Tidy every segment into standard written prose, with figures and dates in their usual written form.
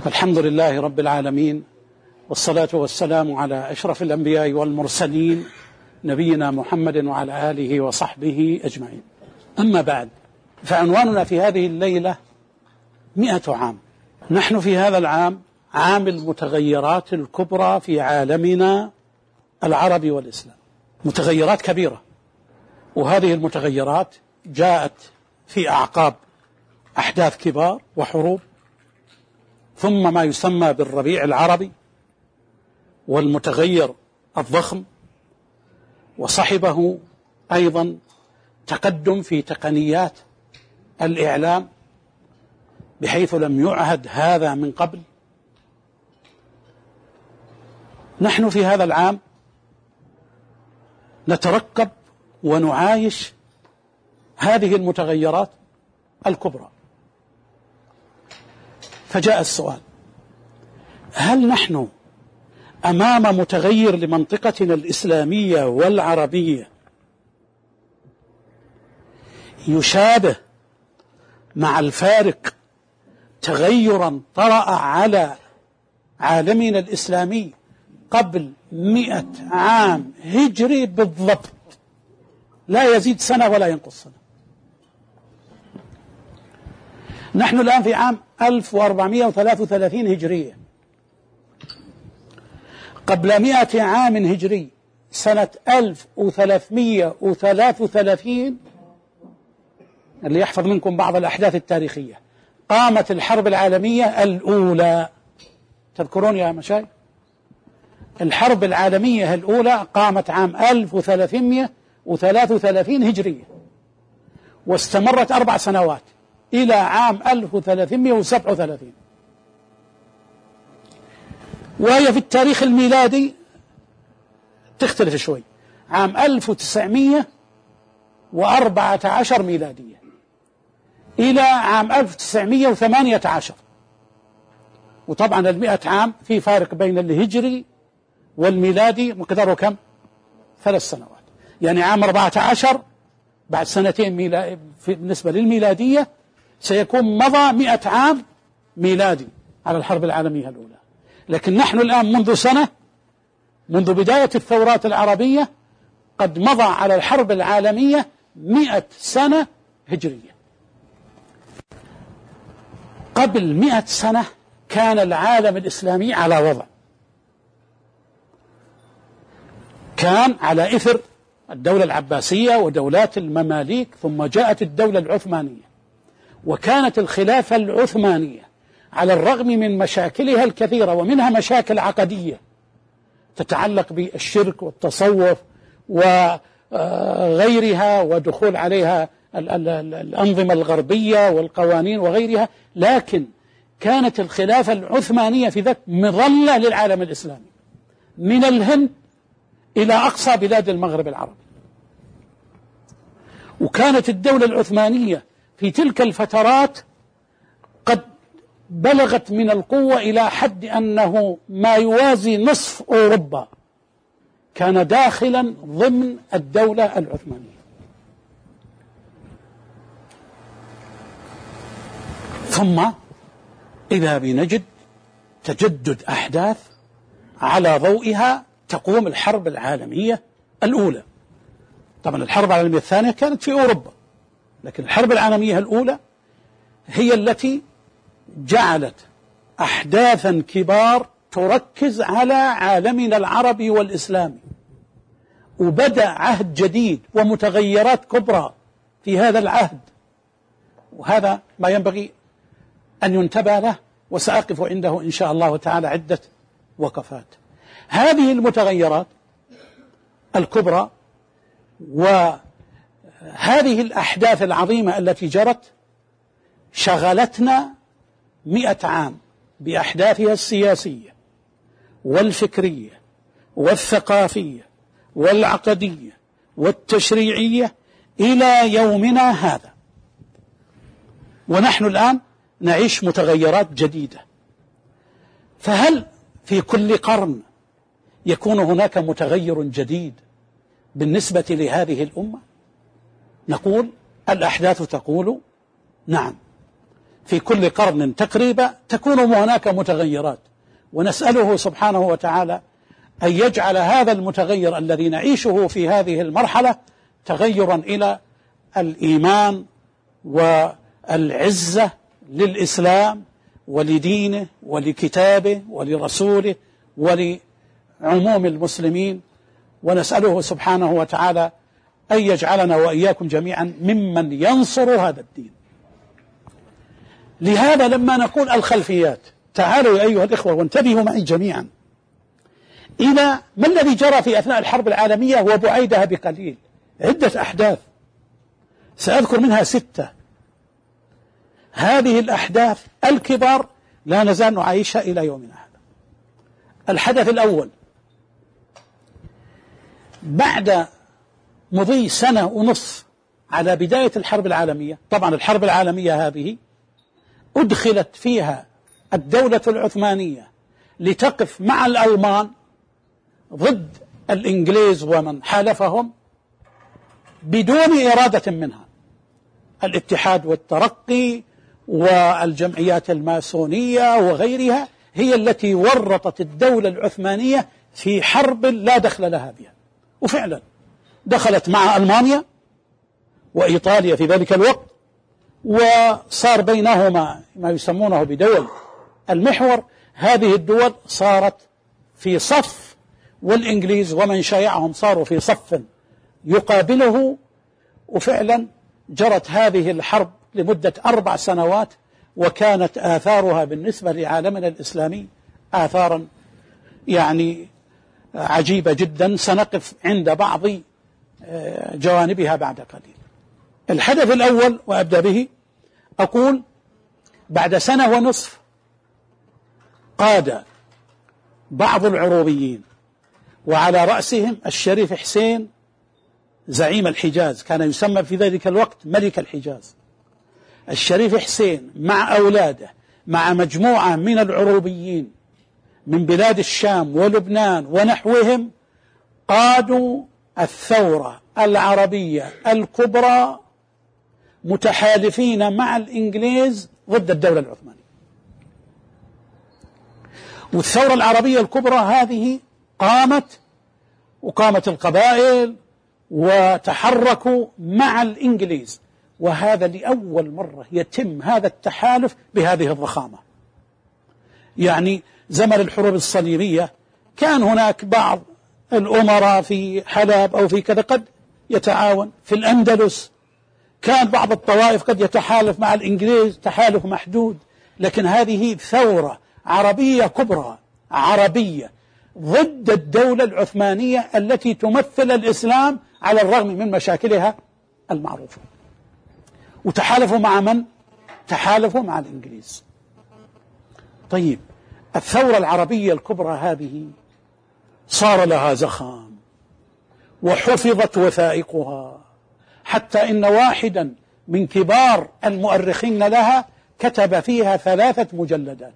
الحمد لله رب العالمين، والصلاة والسلام على أشرف الأنبياء والمرسلين نبينا محمد وعلى آله وصحبه أجمعين. أما بعد، فعنواننا في هذه الليلة 100 عام. نحن في هذا العام عام المتغيرات الكبرى في عالمنا العربي والإسلام، متغيرات كبيرة، وهذه المتغيرات جاءت في أعقاب أحداث كبار وحروب، ثم ما يسمى بالربيع العربي والمتغير الضخم، وصحبه أيضا تقدم في تقنيات الإعلام بحيث لم يعهد هذا من قبل. نحن في هذا العام نترقب ونعايش هذه المتغيرات الكبرى. فجاء السؤال: هل نحن أمام متغير لمنطقتنا الإسلامية والعربية يشابه مع الفارق تغيرا طرأ على عالمنا الإسلامي قبل 100 عام هجري بالضبط، لا يزيد سنة ولا ينقص سنة؟ نحن الآن في عام 1433 هجرية. قبل 100 عام هجري سنة 1333 اللي يحفظ منكم بعض الأحداث التاريخية، قامت الحرب العالمية الأولى. تذكرون يا مشايخ؟ الحرب العالمية الأولى قامت عام 1333 هجرية، واستمرت 4 سنوات إلى عام 1337، وهي في التاريخ الميلادي تختلف شوي، عام 1914 ميلادية إلى عام 1918. وطبعا 100 عام في فارق بين الهجري والميلادي مقداره كم؟ 3 سنوات. يعني عام 14 بعد سنتين بالنسبة للميلادية سيكون مضى 100 عام ميلادي على الحرب العالمية الأولى. لكن نحن الآن منذ سنة، منذ بداية الثورات العربية، قد مضى على الحرب العالمية 100 سنة هجرية. قبل 100 سنة كان العالم الإسلامي على وضع، كان على إثر الدولة العباسية ودولات المماليك، ثم جاءت الدولة العثمانية، وكانت الخلافة العثمانية على الرغم من مشاكلها الكثيرة، ومنها مشاكل عقدية تتعلق بالشرك والتصوف وغيرها، ودخول عليها الأنظمة الغربية والقوانين وغيرها، لكن كانت الخلافة العثمانية في ذاك مظلة للعالم الإسلامي من الهند إلى أقصى بلاد المغرب العربي. وكانت الدولة العثمانية في تلك الفترات قد بلغت من القوة إلى حد أنه ما يوازي نصف أوروبا كان داخلا ضمن الدولة العثمانية. ثم إذا بنجد تجدد أحداث على ضوئها تقوم الحرب العالمية الأولى. طبعا الحرب العالمية الثانية كانت في أوروبا، لكن الحرب العالمية الأولى هي التي جعلت أحداثا كبار تركز على عالمنا العربي والإسلامي، وبدأ عهد جديد ومتغيرات كبرى في هذا العهد، وهذا ما ينبغي أن ينتبه له، وسأقف عنده إن شاء الله تعالى عدة وقفات. هذه المتغيرات الكبرى وهذه الأحداث العظيمة التي جرت شغلتنا 100 عام بأحداثها السياسية والفكرية والثقافية والعقدية والتشريعية إلى يومنا هذا. ونحن الآن نعيش متغيرات جديدة. فهل في كل قرن يكون هناك متغير جديد بالنسبة لهذه الأمة؟ نقول الأحداث تقول نعم، في كل قرن تقريبا تكون هناك متغيرات، ونسأله سبحانه وتعالى أن يجعل هذا المتغير الذي نعيشه في هذه المرحلة تغيرا إلى الإيمان والعزة للإسلام ولدينه ولكتابه ولرسوله ولعموم المسلمين، ونسأله سبحانه وتعالى أن يجعلنا وإياكم جميعا ممن ينصر هذا الدين. لهذا لما نقول الخلفيات، تعالوا يا أيها الإخوة وانتبهوا معي جميعا إلى ما الذي جرى في أثناء الحرب العالمية وبعيدها بقليل. عدة أحداث سأذكر منها 6. هذه الأحداث الكبار لا نزال نعيشها إلى يومنا هذا. الحدث الأول، بعد مضي 1.5 سنة على بداية الحرب العالمية، طبعا الحرب العالمية هذه أدخلت فيها الدولة العثمانية لتقف مع الألمان ضد الإنجليز ومن حالفهم بدون إرادة منها. الاتحاد والترقي والجمعيات الماسونية وغيرها هي التي ورطت الدولة العثمانية في حرب لا دخل لها بها، وفعلا دخلت مع ألمانيا وإيطاليا في ذلك الوقت، وصار بينهما ما يسمونه بدول المحور. هذه الدول صارت في صف، والإنجليز ومن شايعهم صاروا في صف يقابله، وفعلا جرت هذه الحرب لمدة 4 سنوات، وكانت آثارها بالنسبة لعالمنا الإسلامي آثارا يعني عجيبة جدا، سنقف عند بعض جوانبها بعد قليل. الحدث الأول وأبدأ به، أقول بعد 1.5 سنة قاد بعض العروبيين وعلى رأسهم الشريف حسين زعيم الحجاز، كان يسمى في ذلك الوقت ملك الحجاز. الشريف حسين مع أولاده مع مجموعة من العروبيين من بلاد الشام ولبنان ونحوهم قادوا الثورة العربية الكبرى متحالفين مع الإنجليز ضد الدولة العثمانية. والثورة العربية الكبرى هذه وقامت القبائل وتحركوا مع الإنجليز، وهذا لأول مرة يتم هذا التحالف بهذه الضخامة. يعني زمن الحروب الصليبية كان هناك بعض الأمراء في حلب أو في كذا قد يتعاون، في الأندلس كان بعض الطوائف قد يتحالف مع الإنجليز تحالف محدود، لكن هذه ثورة عربية كبرى عربية ضد الدولة العثمانية التي تمثل الإسلام على الرغم من مشاكلها المعروفة. وتحالفوا مع من؟ تحالفوا مع الإنجليز. طيب، الثورة العربية الكبرى هذه صار لها زخم وحفظت وثائقها، حتى إن واحدا من كبار المؤرخين لها كتب فيها 3 مجلدات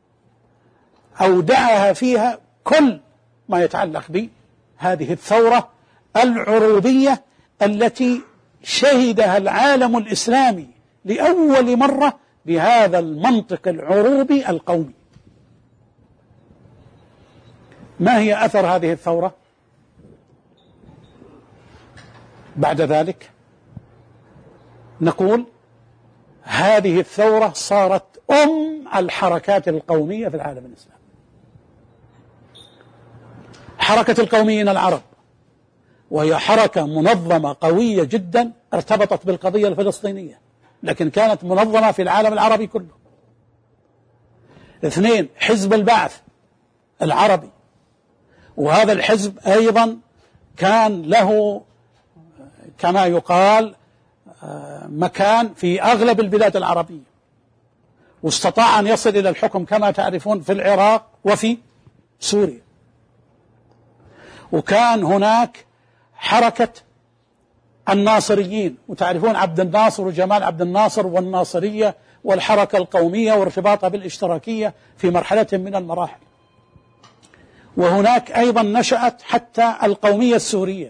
أودعها فيها كل ما يتعلق بهذه الثورة العروبية التي شهدها العالم الإسلامي لأول مرة بهذا المنطق العروبي القومي. ما هي أثر هذه الثورة؟ بعد ذلك نقول هذه الثورة صارت الحركات القومية في العالم الإسلامي. حركة القوميين العرب، وهي حركة منظمة قوية جدا ارتبطت بالقضية الفلسطينية، لكن كانت منظمة في العالم العربي كله. 2، حزب البعث العربي، وهذا الحزب أيضا كان له كما يقال مكان في أغلب البلاد العربية، واستطاع أن يصل إلى الحكم كما تعرفون في العراق وفي سوريا. وكان هناك حركة الناصريين، وتعرفون عبد الناصر وجمال عبد الناصر والناصرية والحركة القومية وارتباطها بالاشتراكية في مرحلة من المراحل. وهناك أيضا نشأت حتى القومية السورية.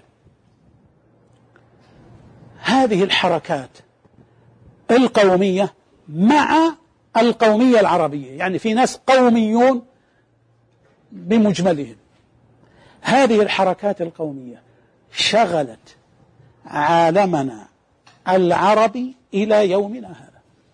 هذه الحركات القومية مع القومية العربية، يعني في ناس قوميون بمجملهم. هذه الحركات القومية شغلت عالمنا العربي إلى يومنا هذا،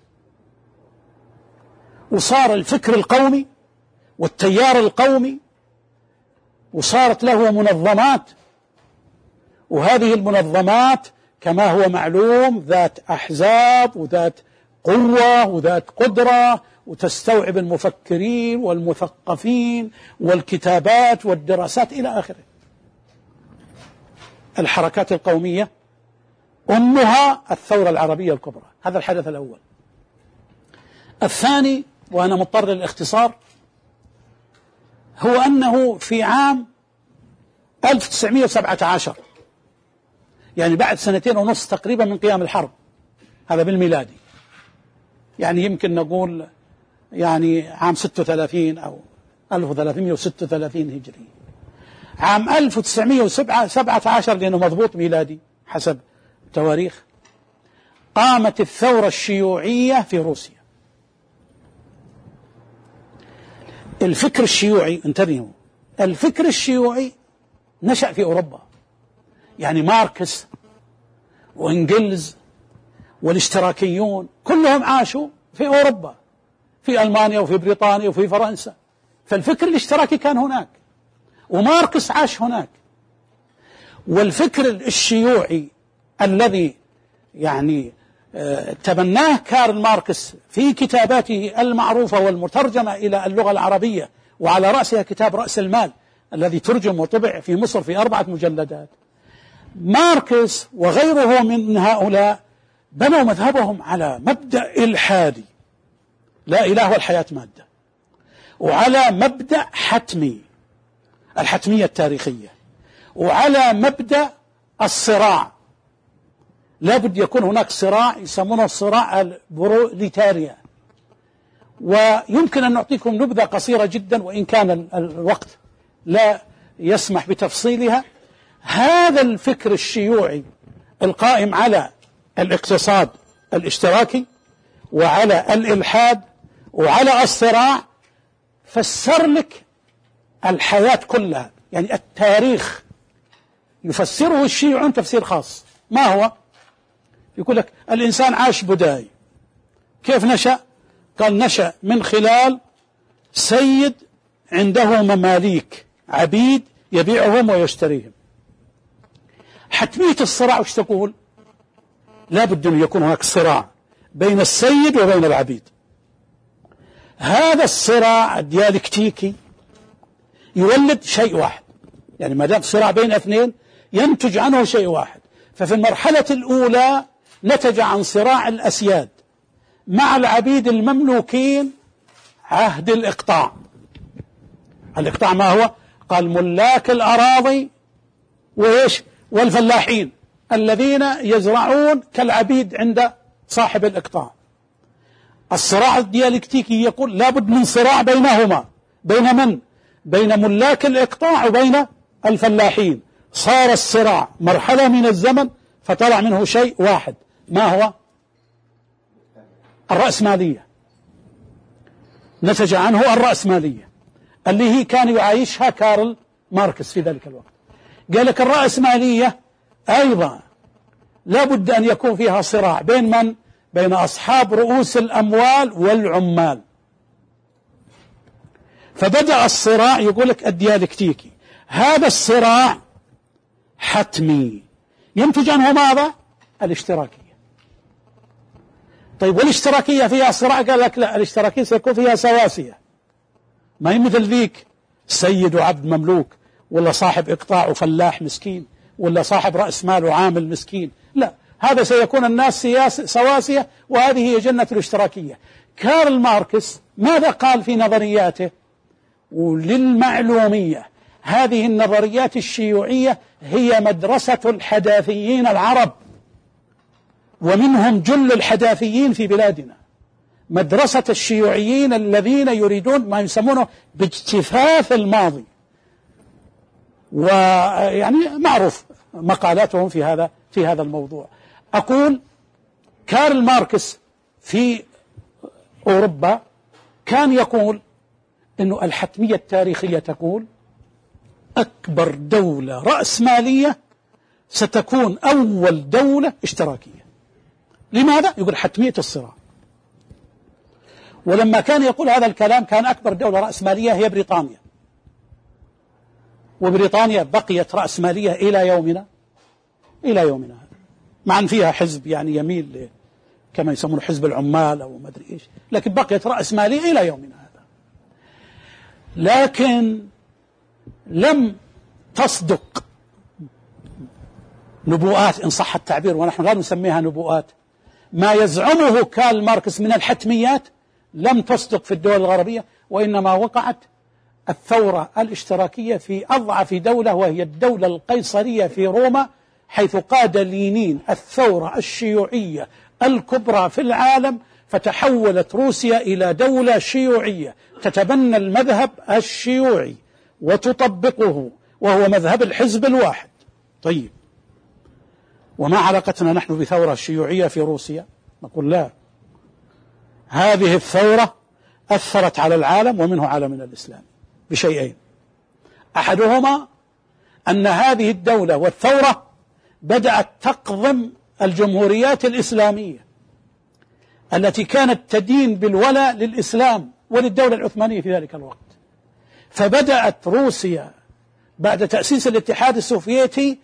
وصار الفكر القومي والتيار القومي، وصارت له منظمات، وهذه المنظمات كما هو معلوم ذات أحزاب وذات قوة وذات قدرة، وتستوعب المفكرين والمثقفين والكتابات والدراسات إلى آخره. الحركات القومية أمها الثورة العربية الكبرى. هذا الحدث الأول. الثاني، وأنا مضطر للاختصار، هو أنه في عام 1917، يعني بعد 2.5 تقريبا من قيام الحرب، هذا بالميلادي، يعني يمكن نقول يعني عام 36 أو 1336 هجري. عام 1917 لأنه مضبوط ميلادي حسب تواريخ، قامت الثورة الشيوعية في روسيا. الفكر الشيوعي، انتبهوا، الفكر الشيوعي نشأ في أوروبا، يعني ماركس وإنجلز والاشتراكيون كلهم عاشوا في أوروبا، في ألمانيا وفي بريطانيا وفي فرنسا، فالفكر الاشتراكي كان هناك، وماركس عاش هناك. والفكر الشيوعي الذي يعني تبناه كارل ماركس في كتاباته المعروفة والمترجمة إلى اللغة العربية، وعلى رأسها كتاب رأس المال الذي ترجم وطبع في مصر في 4 مجلدات. ماركس وغيره من هؤلاء بنوا مذهبهم على مبدأ إلحادي، لا إله والحياة مادة، وعلى مبدأ حتمي، الحتمية التاريخية، وعلى مبدأ الصراع، لا بد يكون هناك صراع يسمونه الصراع البروليتاريا. ويمكن أن نعطيكم نبذة قصيرة جدا وإن كان الوقت لا يسمح بتفصيلها. هذا الفكر الشيوعي القائم على الاقتصاد الاشتراكي وعلى الإلحاد وعلى الصراع فسر لك الحياة كلها، يعني التاريخ يفسره الشيوعيون تفسير خاص. ما هو؟ يقول لك الإنسان عاش بدائي. كيف نشأ؟ قال نشأ من خلال سيد عنده مماليك عبيد يبيعهم ويشتريهم. حتمية الصراع وش تقول؟ لا بد أن يكون هناك صراع بين السيد وبين العبيد. هذا الصراع الديالكتيكي يولد شيء واحد، يعني ما دام صراع بين اثنين ينتج عنه شيء واحد. ففي المرحلة الأولى نتج عن صراع الأسياد مع العبيد المملوكين عهد الإقطاع. الإقطاع ما هو؟ قال ملاك الأراضي وإيش؟ والفلاحين الذين يزرعون كالعبيد عند صاحب الإقطاع. الصراع الديالكتيكي يقول لابد من صراع بينهما، بين من؟ بين ملاك الإقطاع وبين الفلاحين. صار الصراع مرحلة من الزمن فطلع منه شيء واحد، ما هو؟ الرأسمالية. نتج عنه الرأسمالية اللي هي كان يعايشها كارل ماركس في ذلك الوقت. قال لك الرأسمالية أيضا لابد أن يكون فيها صراع بين من؟ بين أصحاب رؤوس الأموال والعمال. فبدأ الصراع يقول لك الديالكتيكي. هذا الصراع حتمي ينتج عنه ماذا؟ الاشتراكية. طيب والاشتراكية فيها صراع؟ قال لك لا، الاشتراكية سيكون فيها سواسية، ما هي مثل ذيك سيد وعبد مملوك، ولا صاحب إقطاع وفلاح مسكين، ولا صاحب رأس مال وعامل مسكين. لا، هذا سيكون الناس سواسية، وهذه هي جنة الاشتراكية. كارل ماركس ماذا قال في نظرياته؟ وللمعلومية هذه النظريات الشيوعية هي مدرسة الحداثيين العرب، ومنهم جل الحداثيين في بلادنا. مدرسة الشيوعيين الذين يريدون ما يسمونه باجتثاث الماضي، ويعني معروف مقالاتهم في هذا الموضوع. أقول كارل ماركس في أوروبا كان يقول أن الحتمية التاريخية تقول أكبر دولة رأسمالية ستكون أول دولة اشتراكية. لماذا؟ يقول حتمية الصراع. ولما كان يقول هذا الكلام كان أكبر دولة رأسمالية هي بريطانيا، وبريطانيا بقيت رأسمالية إلى يومنا هذا، مع أن فيها حزب يعني يميل كما يسمون حزب العمال أو ما أدري إيش، لكن بقيت رأسمالية إلى يومنا هذا. لكن لم تصدق نبوءات إن صح التعبير، ونحن لا نسميها نبوءات، ما يزعمه كارل ماركس من الحتميات لم تصدق في الدول الغربية، وإنما وقعت الثورة الاشتراكية في أضعف دولة، وهي الدولة القيصرية في روما، حيث قاد لينين الثورة الشيوعية الكبرى في العالم، فتحولت روسيا إلى دولة شيوعية تتبنى المذهب الشيوعي وتطبقه، وهو مذهب الحزب الواحد. طيب، وما علاقتنا نحن بثورة شيوعية في روسيا؟ نقول لا، هذه الثورة أثرت على العالم ومنه عالمنا الإسلامي بشيئين: أحدهما أن هذه الدولة والثورة بدأت تقضم الجمهوريات الإسلامية التي كانت تدين بالولاء للإسلام وللدولة العثمانية في ذلك الوقت. فبدأت روسيا بعد تأسيس الاتحاد السوفيتي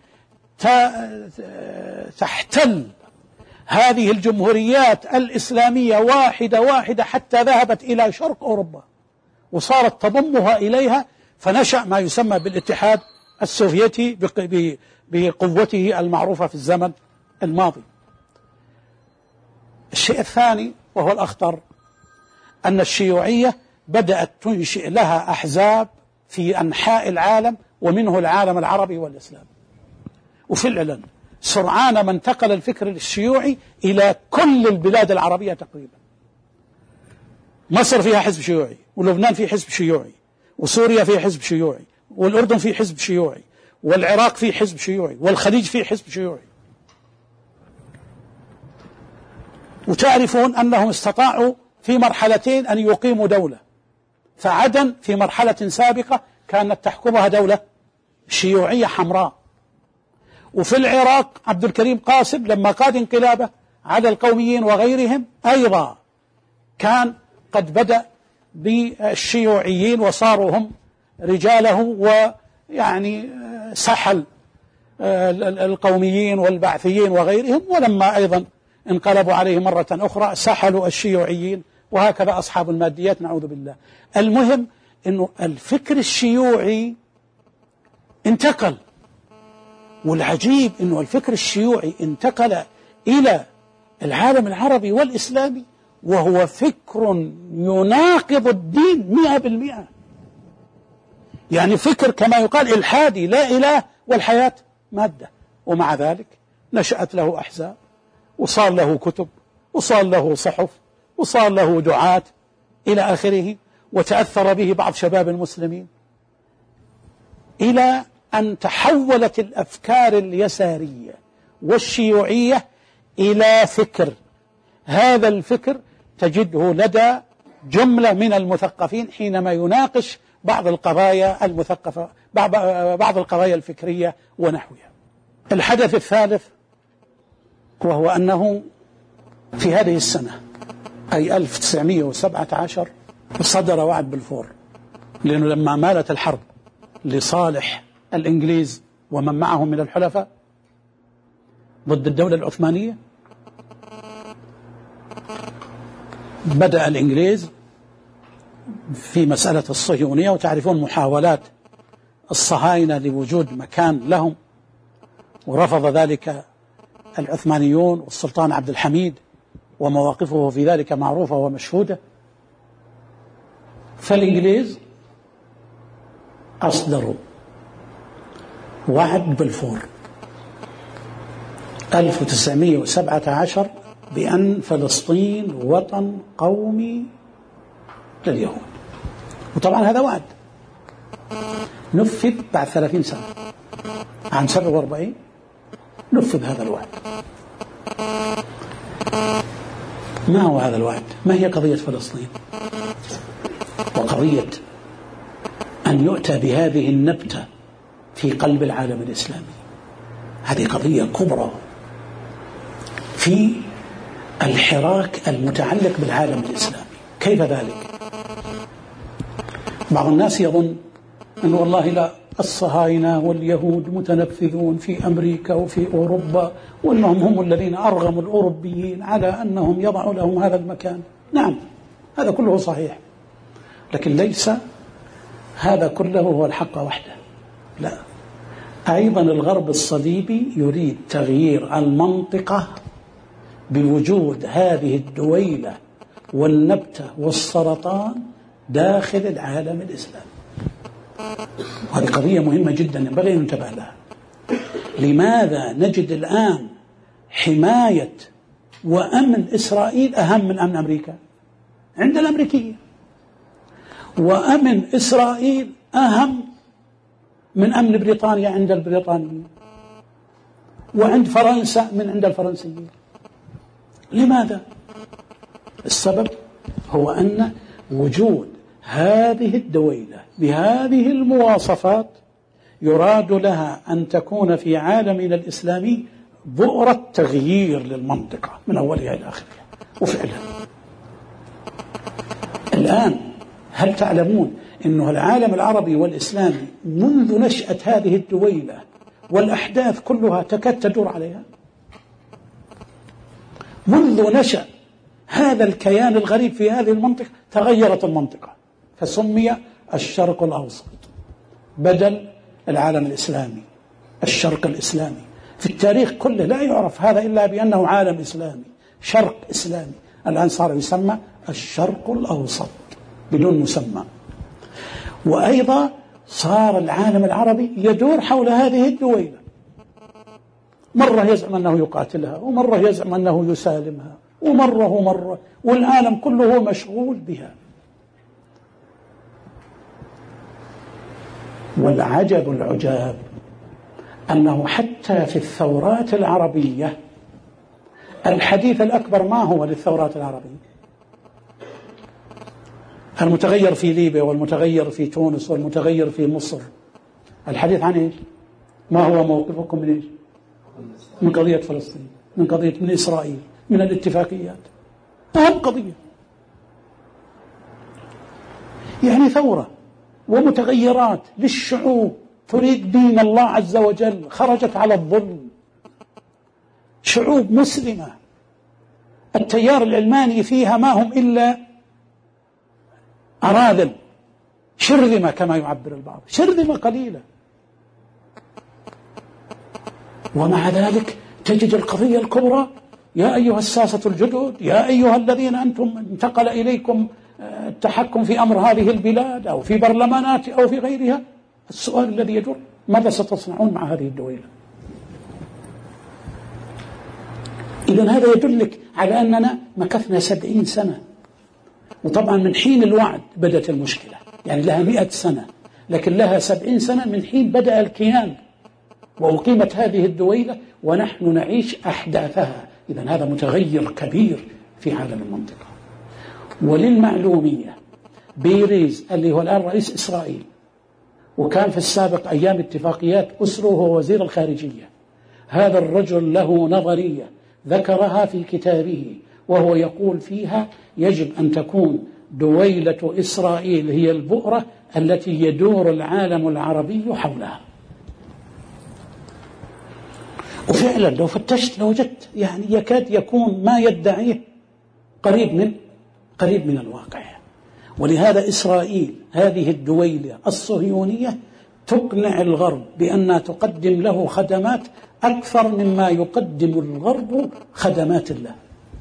تحتل هذه الجمهوريات الإسلامية واحدة واحدة، حتى ذهبت إلى شرق أوروبا وصارت تضمها إليها، فنشأ ما يسمى بالاتحاد السوفيتي بقوته المعروفة في الزمن الماضي. الشيء الثاني وهو الأخطر، أن الشيوعية بدأت تنشئ لها أحزاب في أنحاء العالم ومنه العالم العربي والإسلامي، وفعلا سرعان ما انتقل الفكر الشيوعي إلى كل البلاد العربية تقريبا. مصر فيها حزب شيوعي، ولبنان فيه حزب شيوعي، وسوريا فيه حزب شيوعي، والأردن فيه حزب شيوعي، والعراق فيه حزب شيوعي، والخليج فيه حزب شيوعي. وتعرفون أنهم استطاعوا في مرحلتين أن يقيموا دولة، فعدن في مرحلة سابقة كانت تحكمها دولة شيوعية حمراء، وفي العراق عبد الكريم قاسم لما قاد انقلابه على القوميين وغيرهم أيضا كان قد بدأ بالشيوعيين وصاروا هم رجاله، ويعني سحل القوميين والبعثيين وغيرهم، ولما أيضا انقلبوا عليه مرة أخرى سحلوا الشيوعيين، وهكذا أصحاب الماديات نعوذ بالله. المهم أنه الفكر الشيوعي انتقل، والعجيب أنه الفكر الشيوعي انتقل إلى العالم العربي والإسلامي، وهو فكر يناقض الدين 100%، يعني فكر كما يقال إلحادي، لا إله والحياة مادة، ومع ذلك نشأت له أحزاب، وصار له كتب، وصار له صحف، وصار له دعاة إلى آخره، وتأثر به بعض شباب المسلمين، إلى أن تحولت الأفكار اليسارية والشيوعية إلى فكر. هذا الفكر تجده لدى جملة من المثقفين حينما يناقش بعض القضايا المثقفة، بعض القضايا الفكرية ونحوها. الحدث الثالث وهو أنه في هذه السنة أي 1917 صدر وعد بلفور، لأنه لما مالت الحرب لصالح الإنجليز ومن معهم من الحلفاء ضد الدولة العثمانية، بدأ الإنجليز في مسألة الصهيونية، وتعرفون محاولات الصهاينة لوجود مكان لهم، ورفض ذلك العثمانيون والسلطان عبد الحميد، ومواقفه في ذلك معروفة ومشهودة. فالإنجليز أصدروا وعد بلفور 1917 بأن فلسطين وطن قومي لليهود، وطبعا هذا وعد نفذ بعد 30 سنة، عام 47 نفذ هذا الوعد. ما هو هذا الوعد؟ ما هي قضية فلسطين؟ وقضية أن يؤتى بهذه النبتة في قلب العالم الإسلامي، هذه قضية كبرى في الحراك المتعلق بالعالم الإسلامي. كيف ذلك؟ بعض الناس يظن أن والله لا، الصهاينة واليهود متنفذون في أمريكا وفي أوروبا، وأنهم هم الذين أرغموا الأوروبيين على أنهم يضعوا لهم هذا المكان. نعم، هذا كله صحيح، لكن ليس هذا كله هو الحق وحده، لا، أيضا الغرب الصليبي يريد تغيير المنطقة بوجود هذه الدويلة والنبتة والسرطان داخل العالم الإسلامي. وهذه قضية مهمة جدا ينبغي أن ننتبه لها. لماذا نجد الآن حماية وأمن إسرائيل أهم من أمن أمريكا عند الأمريكية، وأمن إسرائيل أهم من أمن بريطانيا عند البريطانيين، وعند فرنسا من عند الفرنسيين؟ لماذا؟ السبب هو أن وجود هذه الدويلة بهذه المواصفات يراد لها أن تكون في عالمنا الإسلامي بؤرة تغيير للمنطقة من أولها إلى آخرها. وفعلا الآن هل تعلمون أنه العالم العربي والإسلامي منذ نشأة هذه الدويلة والأحداث كلها تكاد تدور عليها؟ منذ نشأ هذا الكيان الغريب في هذه المنطقة تغيرت المنطقة، فسمي الشرق الأوسط بدل العالم الإسلامي الشرق الإسلامي. في التاريخ كله لا يعرف هذا إلا بأنه عالم إسلامي، شرق إسلامي. الآن صار يسمى الشرق الأوسط بدون مسمى. وأيضا صار العالم العربي يدور حول هذه الدويلة، مرة يزعم أنه يقاتلها، ومرة يزعم أنه يسالمها، ومرة والعالم كله مشغول بها. والعجب العجاب أنه حتى في الثورات العربية الحديث الأكبر ما هو للثورات العربية؟ المتغير في ليبيا والمتغير في تونس والمتغير في مصر، الحديث عن إيش؟ ما هو موقفكم من إيش؟ من قضية فلسطين، من إسرائيل، من الاتفاقيات، أهم قضية. يعني ثورة ومتغيرات للشعوب تريد دين الله عز وجل، خرجت على الظلم، شعوب مسلمة التيار العلماني فيها ما هم إلا أراذل، شرذمة كما يعبر البعض، شرذمة قليلة. ومع ذلك تجد القضية الكبرى: يا أيها الساسة الجدد، يا أيها الذين أنتم انتقل إليكم التحكم في أمر هذه البلاد أو في برلمانات أو في غيرها، السؤال الذي يدور: ماذا ستصنعون مع هذه الدويلة؟ إذن هذا يدلك على أننا مكثنا 70 سنة. وطبعا من حين الوعد بدأت المشكلة، يعني لها 100 سنة، لكن لها 70 سنة من حين بدأ الكيان وأقيمت هذه الدويلة ونحن نعيش أحداثها. إذن هذا متغير كبير في عالم المنطقة. وللمعلومية، بيريز اللي هو الآن رئيس إسرائيل وكان في السابق أيام اتفاقيات أسلو هو وزير الخارجية، هذا الرجل له نظرية ذكرها في كتابه، وهو يقول فيها: يجب أن تكون دويلة إسرائيل هي البؤرة التي يدور العالم العربي حولها. وفعلا لو فتشت لوجدت يعني يكاد يكون ما يدعيه قريب من الواقع. ولهذا إسرائيل هذه الدويلة الصهيونية تقنع الغرب بأنها تقدم له خدمات أكثر مما يقدم الغرب خدمات الله.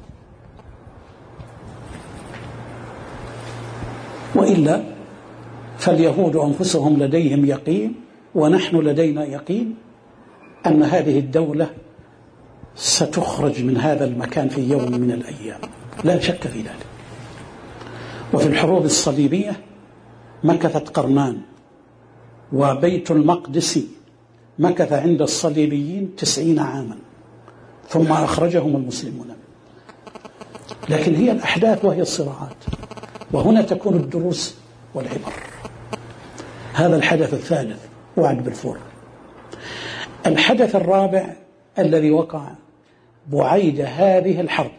وإلا فاليهود أنفسهم لديهم يقين ونحن لدينا يقين أن هذه الدولة ستخرج من هذا المكان في يوم من الأيام، لا شك في ذلك. وفي الحروب الصليبية مكثت قرنان، وبيت المقدس مكث عند الصليبيين 90 عاما ثم أخرجهم المسلمون. لكن هي الأحداث وهي الصراعات، وهنا تكون الدروس والعبر. هذا الحدث الثالث وعد بلفور. الحدث الرابع الذي وقع بعيد هذه الحرب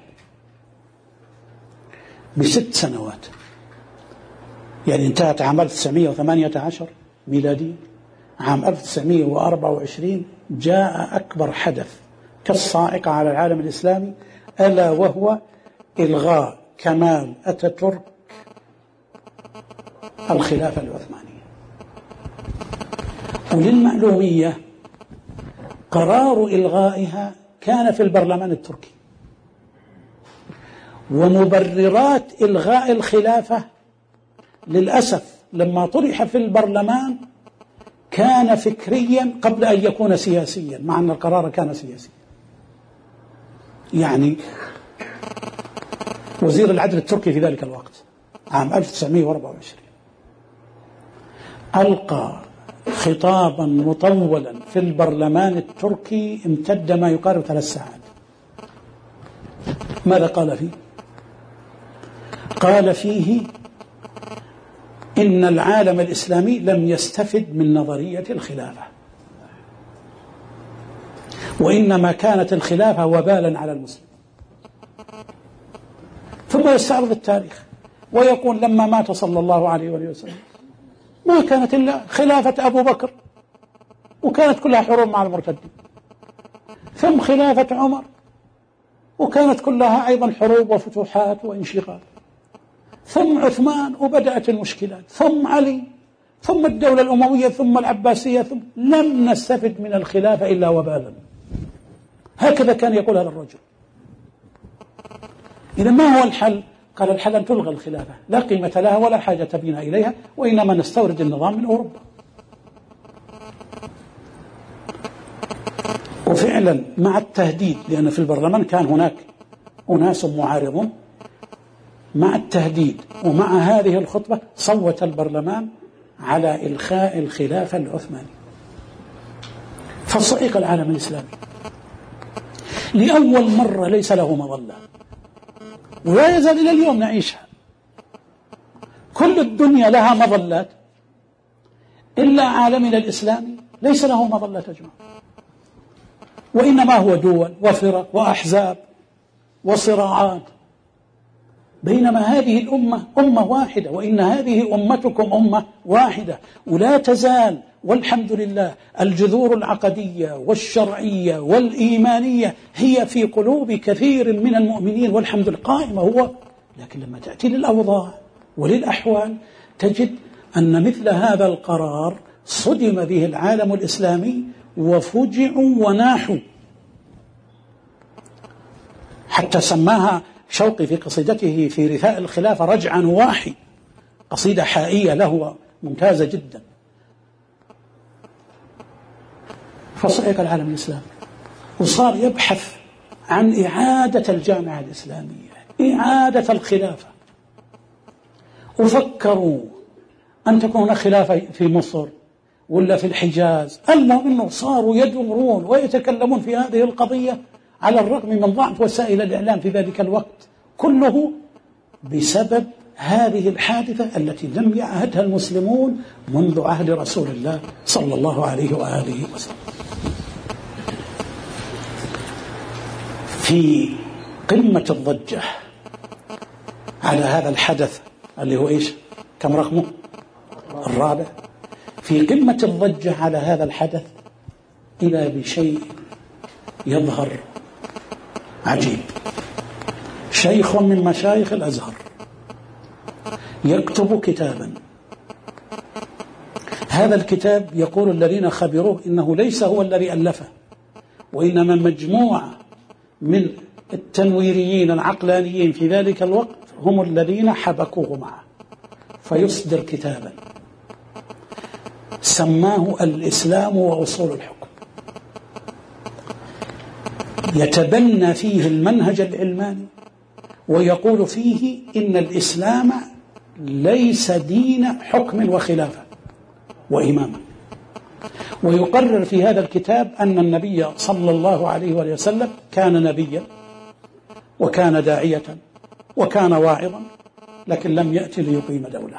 ب6 سنوات، يعني انتهت عام 1918 ميلادي. عام 1924 جاء أكبر حدث كالصاعقة على العالم الإسلامي، ألا وهو إلغاء كمال أتاتورك الخلافة العثمانية. وللمعلومية قرار إلغائها كان في البرلمان التركي، ومبررات إلغاء الخلافة للأسف لما طرح في البرلمان كان فكريا قبل أن يكون سياسيا، مع أن القرار كان سياسيا. يعني وزير العدل التركي في ذلك الوقت عام 1924 ألقى خطابا مطولا في البرلمان التركي امتد ما يقارب 3 ساعات. ماذا قال فيه؟ قال فيه إن العالم الإسلامي لم يستفد من نظرية الخلافة، وإنما كانت الخلافة وبالا على المسلم. ثم يستعرض التاريخ ويقول لما مات صلى الله عليه وسلم ما كانت إلا خلافة أبو بكر، وكانت كلها حروب مع المرتدين، ثم خلافة عمر، وكانت كلها أيضا حروب وفتوحات وانشغال، ثم عثمان وبدأت المشكلات، ثم علي، ثم الدولة الأموية، ثم العباسية، ثم لم نستفد من الخلافة إلا وبالا. هكذا كان يقول هذا الرجل. إذا ما هو الحل؟ قال الحل أن تلغى الخلافة، لا قيمة لها ولا حاجة بنا إليها، وإنما نستورد النظام من أوروبا. وفعلا مع التهديد، لأن في البرلمان كان هناك أناس معارضون، مع التهديد ومع هذه الخطبة صوت البرلمان على إلغاء الخلافة العثمانية. فصعق العالم الإسلامي لأول مرة، ليس له مظلة، ولا يزال إلى اليوم نعيشها. كل الدنيا لها مظلات إلا عالمنا الإسلامي ليس له مظلة تجمع، وإنما هو دول وفرق وأحزاب وصراعات، بينما هذه الأمة أمة واحدة، وإن هذه أمتكم أمة واحدة، ولا تزال والحمد لله الجذور العقدية والشرعية والإيمانية هي في قلوب كثير من المؤمنين والحمد لله قائمة هو. لكن لما تأتي للأوضاع وللأحوال تجد أن مثل هذا القرار صدم به العالم الإسلامي وفجعوا وناحوا، حتى سماها شوقي في قصيدته في رثاء الخلافة رجع نواحي، قصيدة حائية له ممتازة جدا. فصعق العالم الإسلامي وصار يبحث عن إعادة الجامعة الإسلامية، إعادة الخلافة، وفكروا أن تكون خلافة في مصر ولا في الحجاز. المهم أنه صاروا يدورون ويتكلمون في هذه القضية على الرغم من ضعف وسائل الإعلام في ذلك الوقت، كله بسبب هذه الحادثة التي لم يعهدها المسلمون منذ عهد رسول الله صلى الله عليه وآله وسلم. في قمة الضجة على هذا الحدث اللي هو إيش؟ كم رقمه؟ الرابع. في قمة الضجة على هذا الحدث إذا بشيء يظهر عجيب. شيخ من مشايخ الأزهر يكتب كتابا، هذا الكتاب يقول الذين خبروه إنه ليس هو الذي ألفه، وإنما مجموعة من التنويريين العقلانيين في ذلك الوقت هم الذين حبكوه معه، فيصدر كتابا سماه الإسلام وأصول الحكم، يتبنى فيه المنهج العلماني ويقول فيه إن الإسلام ليس دين حكم وخلافة وإمامة، ويقرر في هذا الكتاب أن النبي صلى الله عليه وسلم كان نبيا وكان داعية وكان واعظا، لكن لم يأتي ليقيم دولة.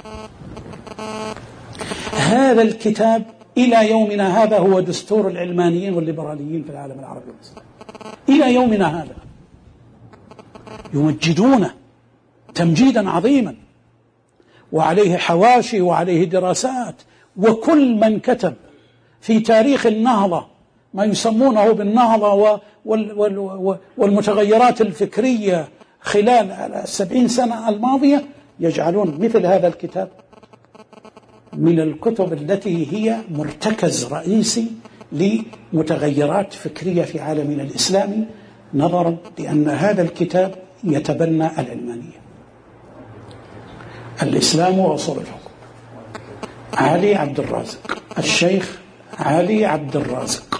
هذا الكتاب إلى يومنا هذا هو دستور العلمانيين والليبراليين في العالم العربي والإسلامي. إلى يومنا هذا يمجدونه تمجيدا عظيما، وعليه حواشي وعليه دراسات، وكل من كتب في تاريخ النهضة ما يسمونه بالنهضة والمتغيرات الفكرية خلال 70 سنة الماضية يجعلون مثل هذا الكتاب من الكتب التي هي مرتكز رئيسي لمتغيرات فكرية في عالمنا الإسلامي، نظرا لأن هذا الكتاب يتبنى العلمانية. الإسلام وأصول الحكم، علي عبد الرازق، الشيخ علي عبد الرازق.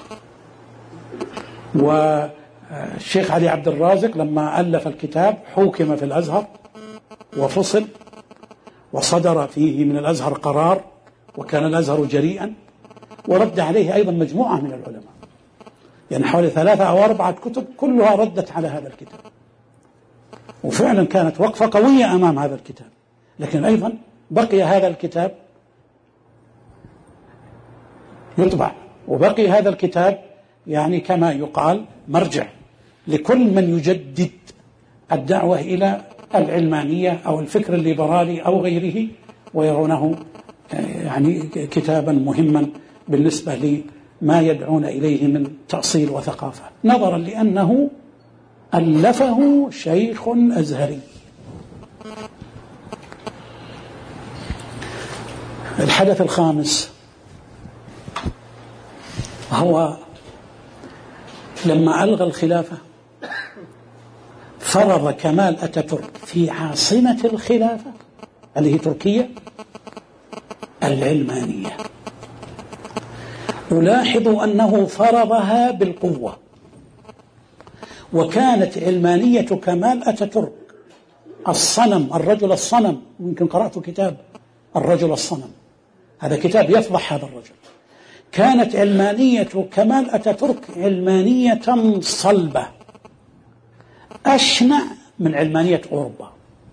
والشيخ علي عبد الرازق لما ألف الكتاب حوكم في الأزهر وفصل، وصدر فيه من الأزهر قرار، وكان الأزهر جريئا، ورد عليه أيضا مجموعة من العلماء، يعني حوالي 3 أو 4 كتب كلها ردت على هذا الكتاب، وفعلا كانت وقفة قوية أمام هذا الكتاب. لكن أيضا بقي هذا الكتاب يطبع، وبقي هذا الكتاب يعني كما يقال مرجع لكل من يجدد الدعوة إلى العلمانية أو الفكر الليبرالي أو غيره، ويرونه يعني كتابا مهما بالنسبة لما يدعون إليه من تأصيل وثقافة، نظرا لأنه ألفه شيخ أزهري. الحدث الخامس هو لما ألغى الخلافة فرض كمال أتاتورك في عاصمة الخلافة اللي هي تركيا العلمانية. ألاحظ أنه فرضها بالقوة، وكانت علمانية كمال أتاتورك الصنم، الرجل الصنم. يمكن قرأت كتاب الرجل الصنم، هذا كتاب يفضح هذا الرجل. كانت علمانية كمال أتاتورك علمانية صلبة أشنع من علمانية أوروبا.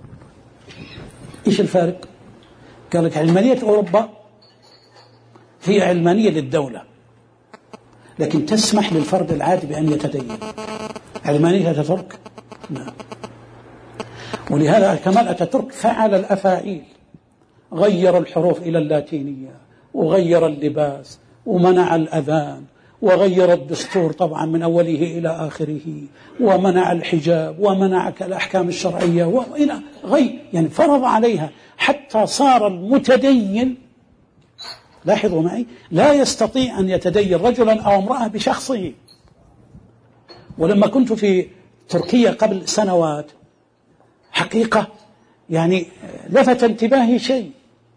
إيش الفارق؟ قال لك علمانية أوروبا هي علمانية للدولة، لكن تسمح للفرد العادي بأن يتدين. علمانية أتاتورك لا. ولهذا كمال أتاتورك فعل الأفاعيل، غير الحروف إلى اللاتينية، وغير اللباس، ومنع الأذان، وغير الدستور طبعا من أوله إلى آخره، ومنع الحجاب، ومنع الأحكام الشرعية، وإلى يعني فرض عليها حتى صار المتدين، لاحظوا معي، لا يستطيع أن يتدين رجلا أو امرأة بشخصه. ولما كنت في تركيا قبل سنوات حقيقة يعني لفت انتباهي شيء.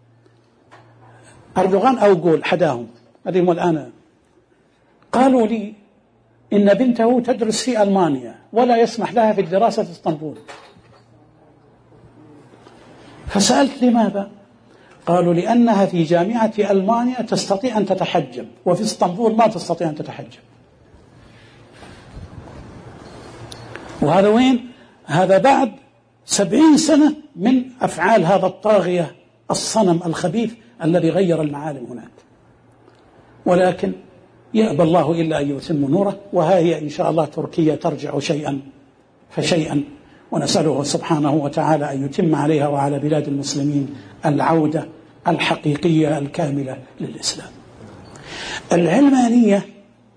أردوغان أو جول حداهم هذهم الآن قالوا لي إن بنته تدرس في ألمانيا ولا يسمح لها في الدراسة في اسطنبول. فسألت لماذا؟ قالوا لأنها في جامعة ألمانيا تستطيع أن تتحجب، وفي اسطنبول ما تستطيع أن تتحجب. وهذا وين؟ هذا بعد 70 سنة من أفعال هذا الطاغية الصنم الخبيث الذي غير المعالم هناك. ولكن يأبى الله إلا أن يتم نوره، وها هي إن شاء الله تركيا ترجع شيئا فشيئا، ونسأله سبحانه وتعالى أن يتم عليها وعلى بلاد المسلمين العودة الحقيقية الكاملة للإسلام. العلمانية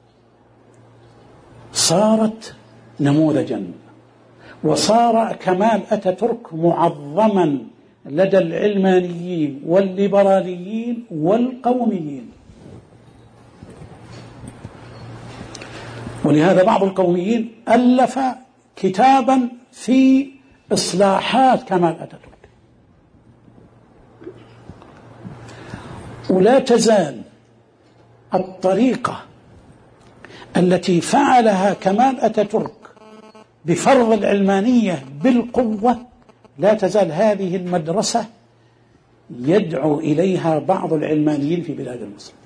صارت نموذجا، وصار كمال أتاتورك معظما لدى العلمانيين والليبراليين والقوميين. ولهذا بعض القوميين ألف كتابا في إصلاحات كمال أتاتورك. ولا تزال الطريقة التي فعلها كمال أتاتورك بفرض العلمانية بالقوة، لا تزال هذه المدرسة يدعو إليها بعض العلمانيين في بلاد المسلمين،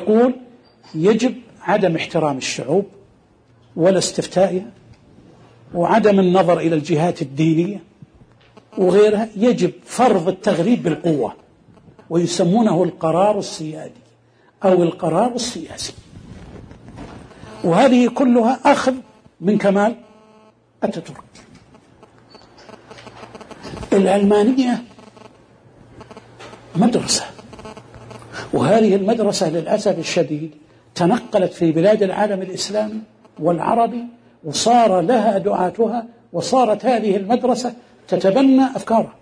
ويقول يجب عدم احترام الشعوب ولا استفتائها وعدم النظر إلى الجهات الدينية وغيرها، يجب فرض التغريب بالقوة، ويسمونه القرار السيادي أو القرار السياسي. وهذه كلها أخذ من كمال أتاتورك. العلمانية مدرسة، وهذه المدرسة للأسف الشديد تنقلت في بلاد العالم الإسلامي والعربي، وصار لها دعاتها، وصارت هذه المدرسة تتبنى أفكارها.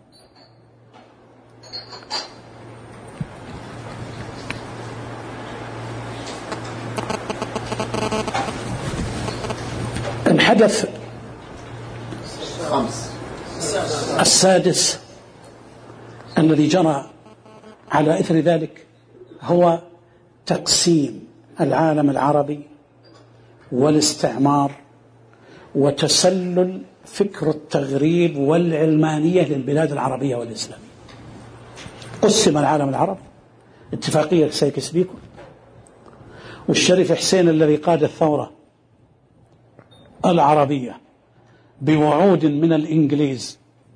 الحدث السادس الذي جرى على إثر ذلك هو تقسيم العالم العربي والاستعمار وتسلل فكر التغريب والعلمانية للبلاد العربية والإسلامية. قسم العالم العربي، اتفاقية سايكس بيكو، والشريف حسين الذي قاد الثورة العربية بوعود من الإنجليز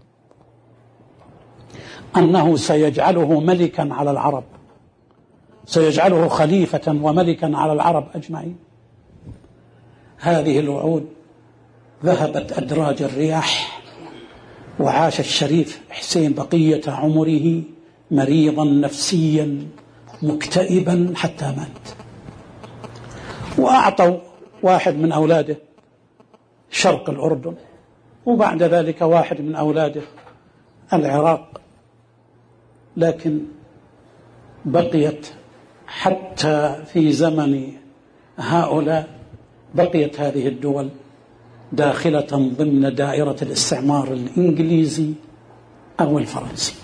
أنه سيجعله ملكا على العرب، سيجعله خليفة وملكا على العرب أجمعين. هذه الوعود ذهبت أدراج الرياح، وعاش الشريف حسين بقية عمره مريضا نفسيا مكتئبا حتى مات. وأعطوا واحد من أولاده شرق الأردن، وبعد ذلك واحد من أولاده العراق، لكن بقيت حتى في زمن هؤلاء بقيت هذه الدول داخلة ضمن دائرة الاستعمار الإنجليزي أو الفرنسي.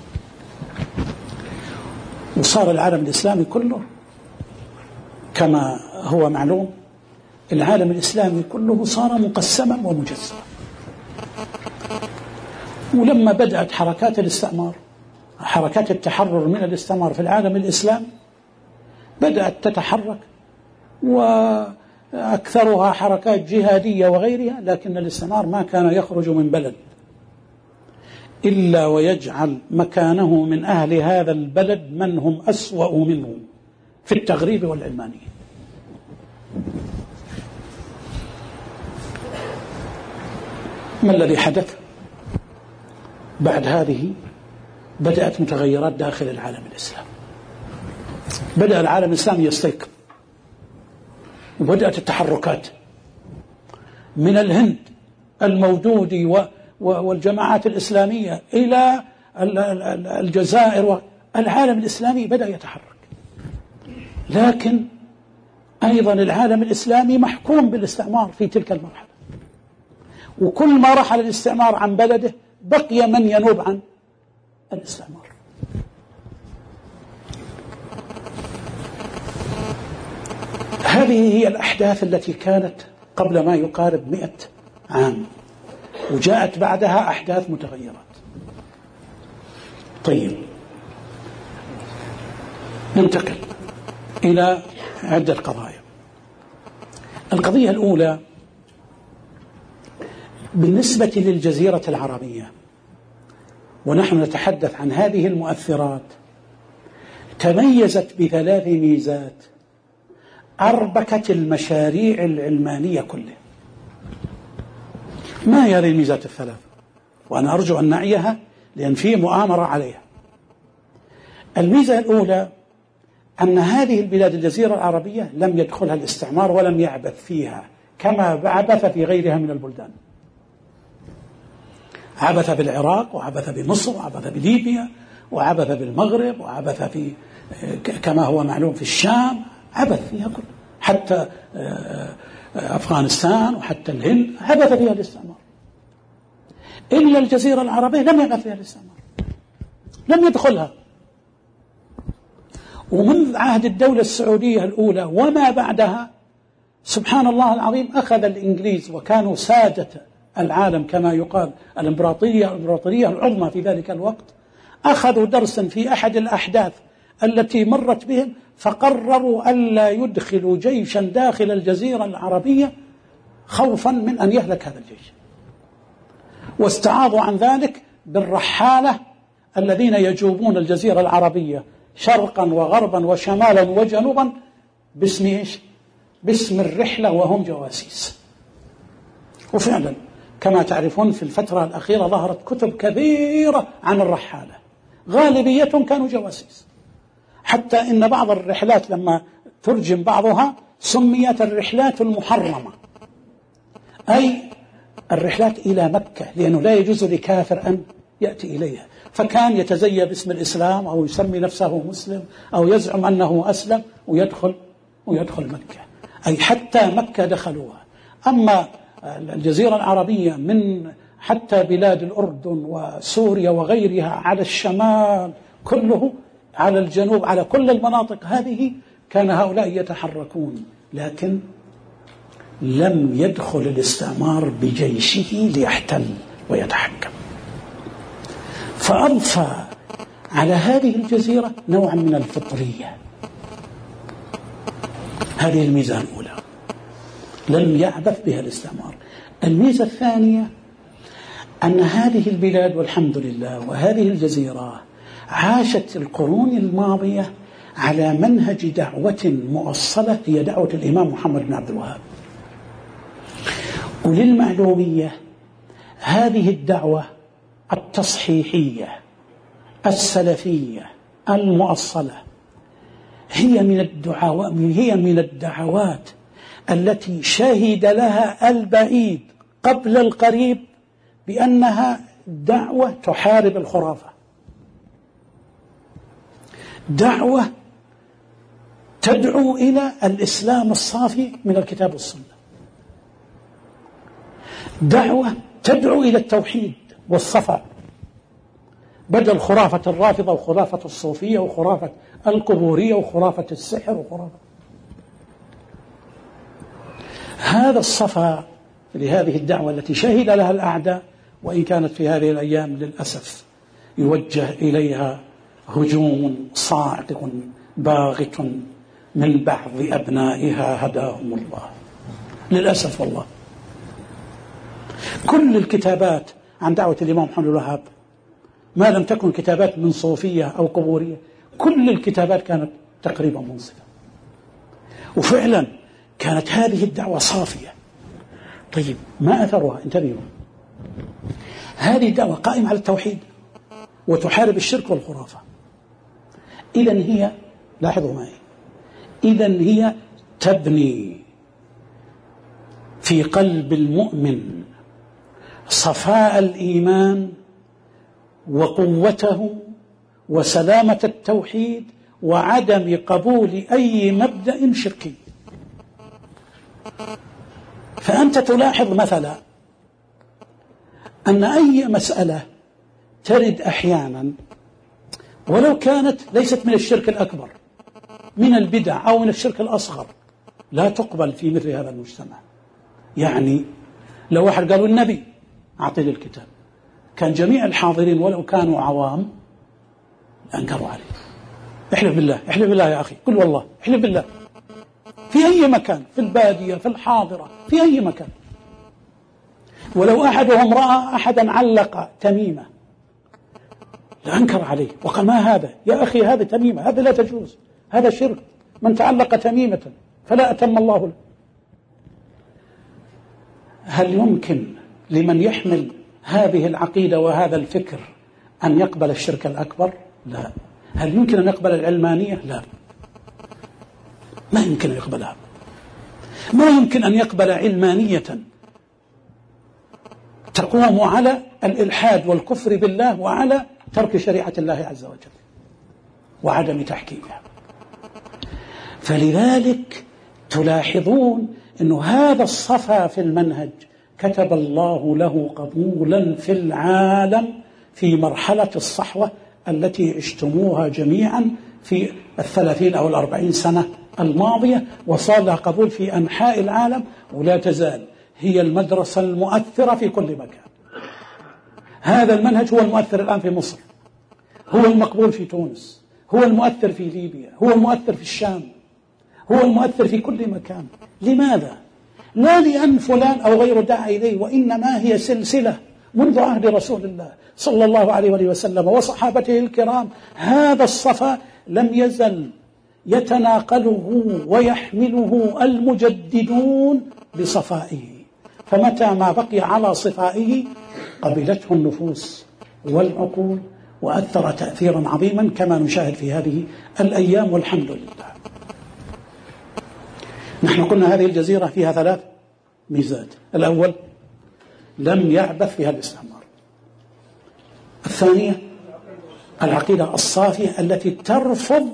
وصار العالم الإسلامي كله كما هو معلوم، العالم الإسلامي كله صار مقسما ومجزرا. ولما بدأت حركات الاستعمار، حركات التحرر من الاستعمار في العالم الإسلامي، بدأت تتحرك، وأكثرها حركات جهادية وغيرها، لكن الاستعمار ما كان يخرج من بلد إلا ويجعل مكانه من أهل هذا البلد من هم أسوأ منه في التغريب والعلمانية. ما الذي حدث؟ بعد هذه بدأت متغيرات داخل العالم الإسلامي، بدأ العالم الإسلامي يستيقظ، وبدأت التحركات من الهند المودودي والجماعات الإسلامية إلى الجزائر، والعالم الإسلامي بدأ يتحرك. لكن أيضا العالم الإسلامي محكوم بالاستعمار في تلك المرحلة، وكل ما رحل الاستعمار عن بلده بقي من ينوب عن الاستعمار. هذه هي الأحداث التي كانت قبل ما يقارب 100 عام، وجاءت بعدها أحداث متغيرات. طيب، ننتقل إلى عدة قضايا. القضية الأولى بالنسبة للجزيرة العربية، ونحن نتحدث عن هذه المؤثرات، تميزت بثلاث ميزات أربكت المشاريع العلمانية كلها. ما هي هذه الميزات الثلاث؟ وأنا أرجو أن نعيها لأن في مؤامرة عليها. الميزة الأولى أن هذه البلاد الجزيرة العربية لم يدخلها الاستعمار ولم يعبث فيها كما عبث في غيرها من البلدان. عبث بالعراق، وعبث بمصر، وعبث بليبيا، وعبث بالمغرب، وعبث في كما هو معلوم في الشام، عبث فيها كلها، حتى أفغانستان وحتى الهند عبث فيها الاستعمار. إلا الجزيرة العربية لم يعبث فيها الاستعمار، لم يدخلها. ومن عهد الدولة السعودية الأولى وما بعدها، سبحان الله العظيم، أخذ الإنجليز وكانوا سادة العالم كما يقال، الإمبراطورية العظمى في ذلك الوقت، أخذوا درسا في أحد الأحداث التي مرت بهم، فقرروا ألا يدخلوا جيشا داخل الجزيرة العربية خوفا من أن يهلك هذا الجيش، واستعاضوا عن ذلك بالرحالة الذين يجوبون الجزيرة العربية شرقا وغربا وشمالا وجنوبا باسم إيش؟ باسم الرحلة، وهم جواسيس. وفعلا كما تعرفون في الفترة الأخيرة ظهرت كتب كثيرة عن الرحالة، غالبيتهم كانوا جواسيس، حتى إن بعض الرحلات لما ترجم بعضها سميت الرحلات المحرمة، أي الرحلات إلى مكة، لأنه لا يجوز لكافر أن يأتي إليها، فكان يتزيى باسم الإسلام أو يسمي نفسه مسلم أو يزعم أنه أسلم ويدخل مكة، أي حتى مكة دخلوها. أما الجزيرة العربية من حتى بلاد الأردن وسوريا وغيرها على الشمال كله، على الجنوب، على كل المناطق هذه كان هؤلاء يتحركون، لكن لم يدخل الاستعمار بجيشه ليحتل ويتحكم، فأضفى على هذه الجزيرة نوعا من الفطرية. هذه الميزة الأولى لم يعبث بها الاستعمار. الميزة الثانية أن هذه البلاد والحمد لله وهذه الجزيرة عاشت القرون الماضية على منهج دعوة مؤصلة، هي دعوة الإمام محمد بن عبد الوهاب. وللمعلومية هذه الدعوة التصحيحية السلفية المؤصلة هي من الدعوات التي شهد لها البعيد قبل القريب بأنها دعوة تحارب الخرافة، دعوة تدعو إلى الإسلام الصافي من الكتاب والسنة، دعوة تدعو إلى التوحيد والصفا، بدل خرافة الرافضة وخرافة الصوفية وخرافة القبورية وخرافة السحر وخرافة هذا الصفا لهذه الدعوة التي شهد لها الأعداء، وإن كانت في هذه الأيام للأسف يوجه إليها هجوم صاعق باغت من بعض أبنائها هداهم الله، للأسف والله. كل الكتابات عن دعوة الإمام محمد بن الوهاب ما لم تكن كتابات من صوفية أو قبورية، كل الكتابات كانت تقريبا منصفة، وفعلا كانت هذه الدعوة صافية. طيب ما أثرها؟ انتبهوا، هذه الدعوة قائمة على التوحيد وتحارب الشرك والخرافة. إذن هي، لاحظوا معي، إذن هي تبني في قلب المؤمن صفاء الإيمان وقوته وسلامة التوحيد وعدم قبول أي مبدأ شركي. فأنت تلاحظ مثلا أن أي مسألة ترد أحيانا ولو كانت ليست من الشرك الأكبر، من البدع أو من الشرك الأصغر، لا تقبل في مثل هذا المجتمع. يعني لو واحد قالوا النبي أعطي الكتاب، كان جميع الحاضرين ولو كانوا عوام أنكروا عليه. احلف بالله، احلف بالله يا أخي، قل والله، احلف بالله، في أي مكان، في البادية، في الحاضرة، في أي مكان. ولو أحدهم رأى أحدا علق تميمة لأنكر عليه وقال ما هذا يا أخي، هذا تميمة، هذا لا تجوز، هذا شرك، من تعلق تميمة فلا أتم الله له. هل يمكن لمن يحمل هذه العقيدة وهذا الفكر أن يقبل الشرك الأكبر؟ لا. هل يمكن أن يقبل العلمانية؟ لا، ما يمكن أن يقبلها. ما يمكن أن يقبل علمانية تقوم على الإلحاد والكفر بالله وعلى ترك شريعة الله عز وجل وعدم تحكيمها. فلذلك تلاحظون أن هذا الصفا في المنهج كتب الله له قبولا في العالم في مرحلة الصحوة التي عشتموها جميعا في 30 أو 40 سنة الماضية، وصار لها قبول في أنحاء العالم، ولا تزال هي المدرسة المؤثرة في كل مكان. هذا المنهج هو المؤثر الآن في مصر، هو المقبول في تونس، هو المؤثر في ليبيا، هو المؤثر في الشام، هو المؤثر في كل مكان. لماذا؟ لا لأن فلان أو غيره دعا إليه، وإنما هي سلسلة منذ عهد رسول الله صلى الله عليه وسلم وصحابته الكرام. هذا الصفا لم يزل يتناقله ويحمله المجددون بصفائه، فمتى ما بقي على صفائه قبلته النفوس والعقول وأثر تأثيرا عظيما كما نشاهد في هذه الأيام، والحمد لله. نحن قلنا هذه الجزيرة فيها 3 ميزات: الأول لم يعبث فيها الاستعمار، الثانية العقيدة الصافية التي ترفض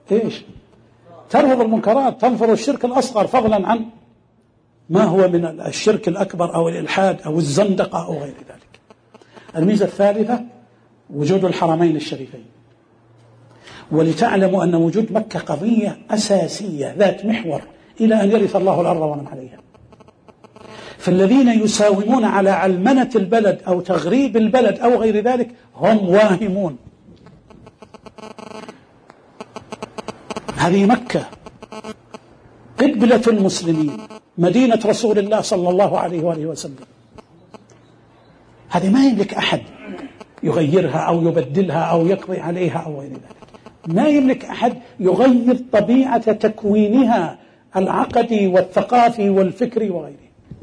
ترفض المنكرات، تنفض الشرك الأصغر، فضلا عن ما هو من الشرك الأكبر أو الإلحاد أو الزندقة أو غير ذلك. الميزة الثالثة وجود الحرمين الشريفين، ولتعلموا أن وجود مكة قضية أساسية ذات محور إلى أن يرث الله الأرض ومن عليها. فالذين يساومون على علمنة البلد أو تغريب البلد أو غير ذلك هم واهمون. هذه مكة قبلة المسلمين، مدينة رسول الله صلى الله عليه وآله وسلم، هذه ما يملك أحد يغيرها أو يبدلها أو يقضي عليها أو غير ذلك. ما يملك أحد يغير طبيعة تكوينها العقدي والثقافي والفكري وغيره.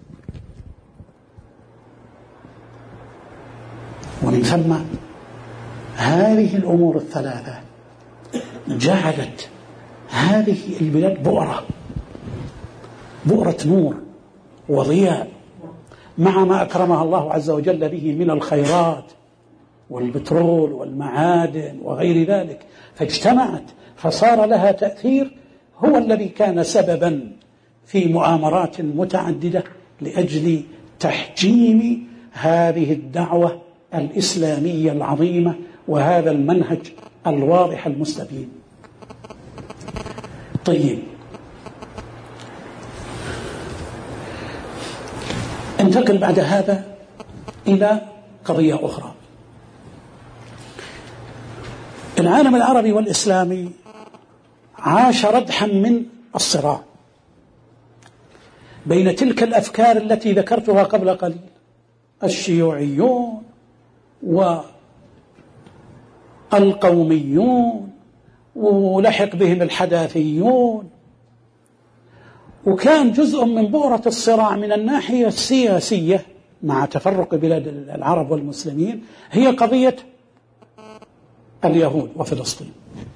ومن ثم هذه الأمور الثلاثة جعلت هذه البلاد بؤرة نور وضياء، مع ما أكرمها الله عز وجل به من الخيرات والبترول والمعادن وغير ذلك، فاجتمعت فصار لها تأثير هو الذي كان سببا في مؤامرات متعددة لأجل تحجيم هذه الدعوة الإسلامية العظيمة وهذا المنهج الواضح المستبين. طيب، انتقل بعد هذا إلى قضية أخرى. العالم العربي والإسلامي عاش ردحا من الصراع بين تلك الأفكار التي ذكرتها قبل قليل، الشيوعيون والقوميون ولحق بهم الحداثيون، وكان جزء من بؤرة الصراع من الناحية السياسية مع تفرق بلاد العرب والمسلمين هي قضية اليهود وفلسطين.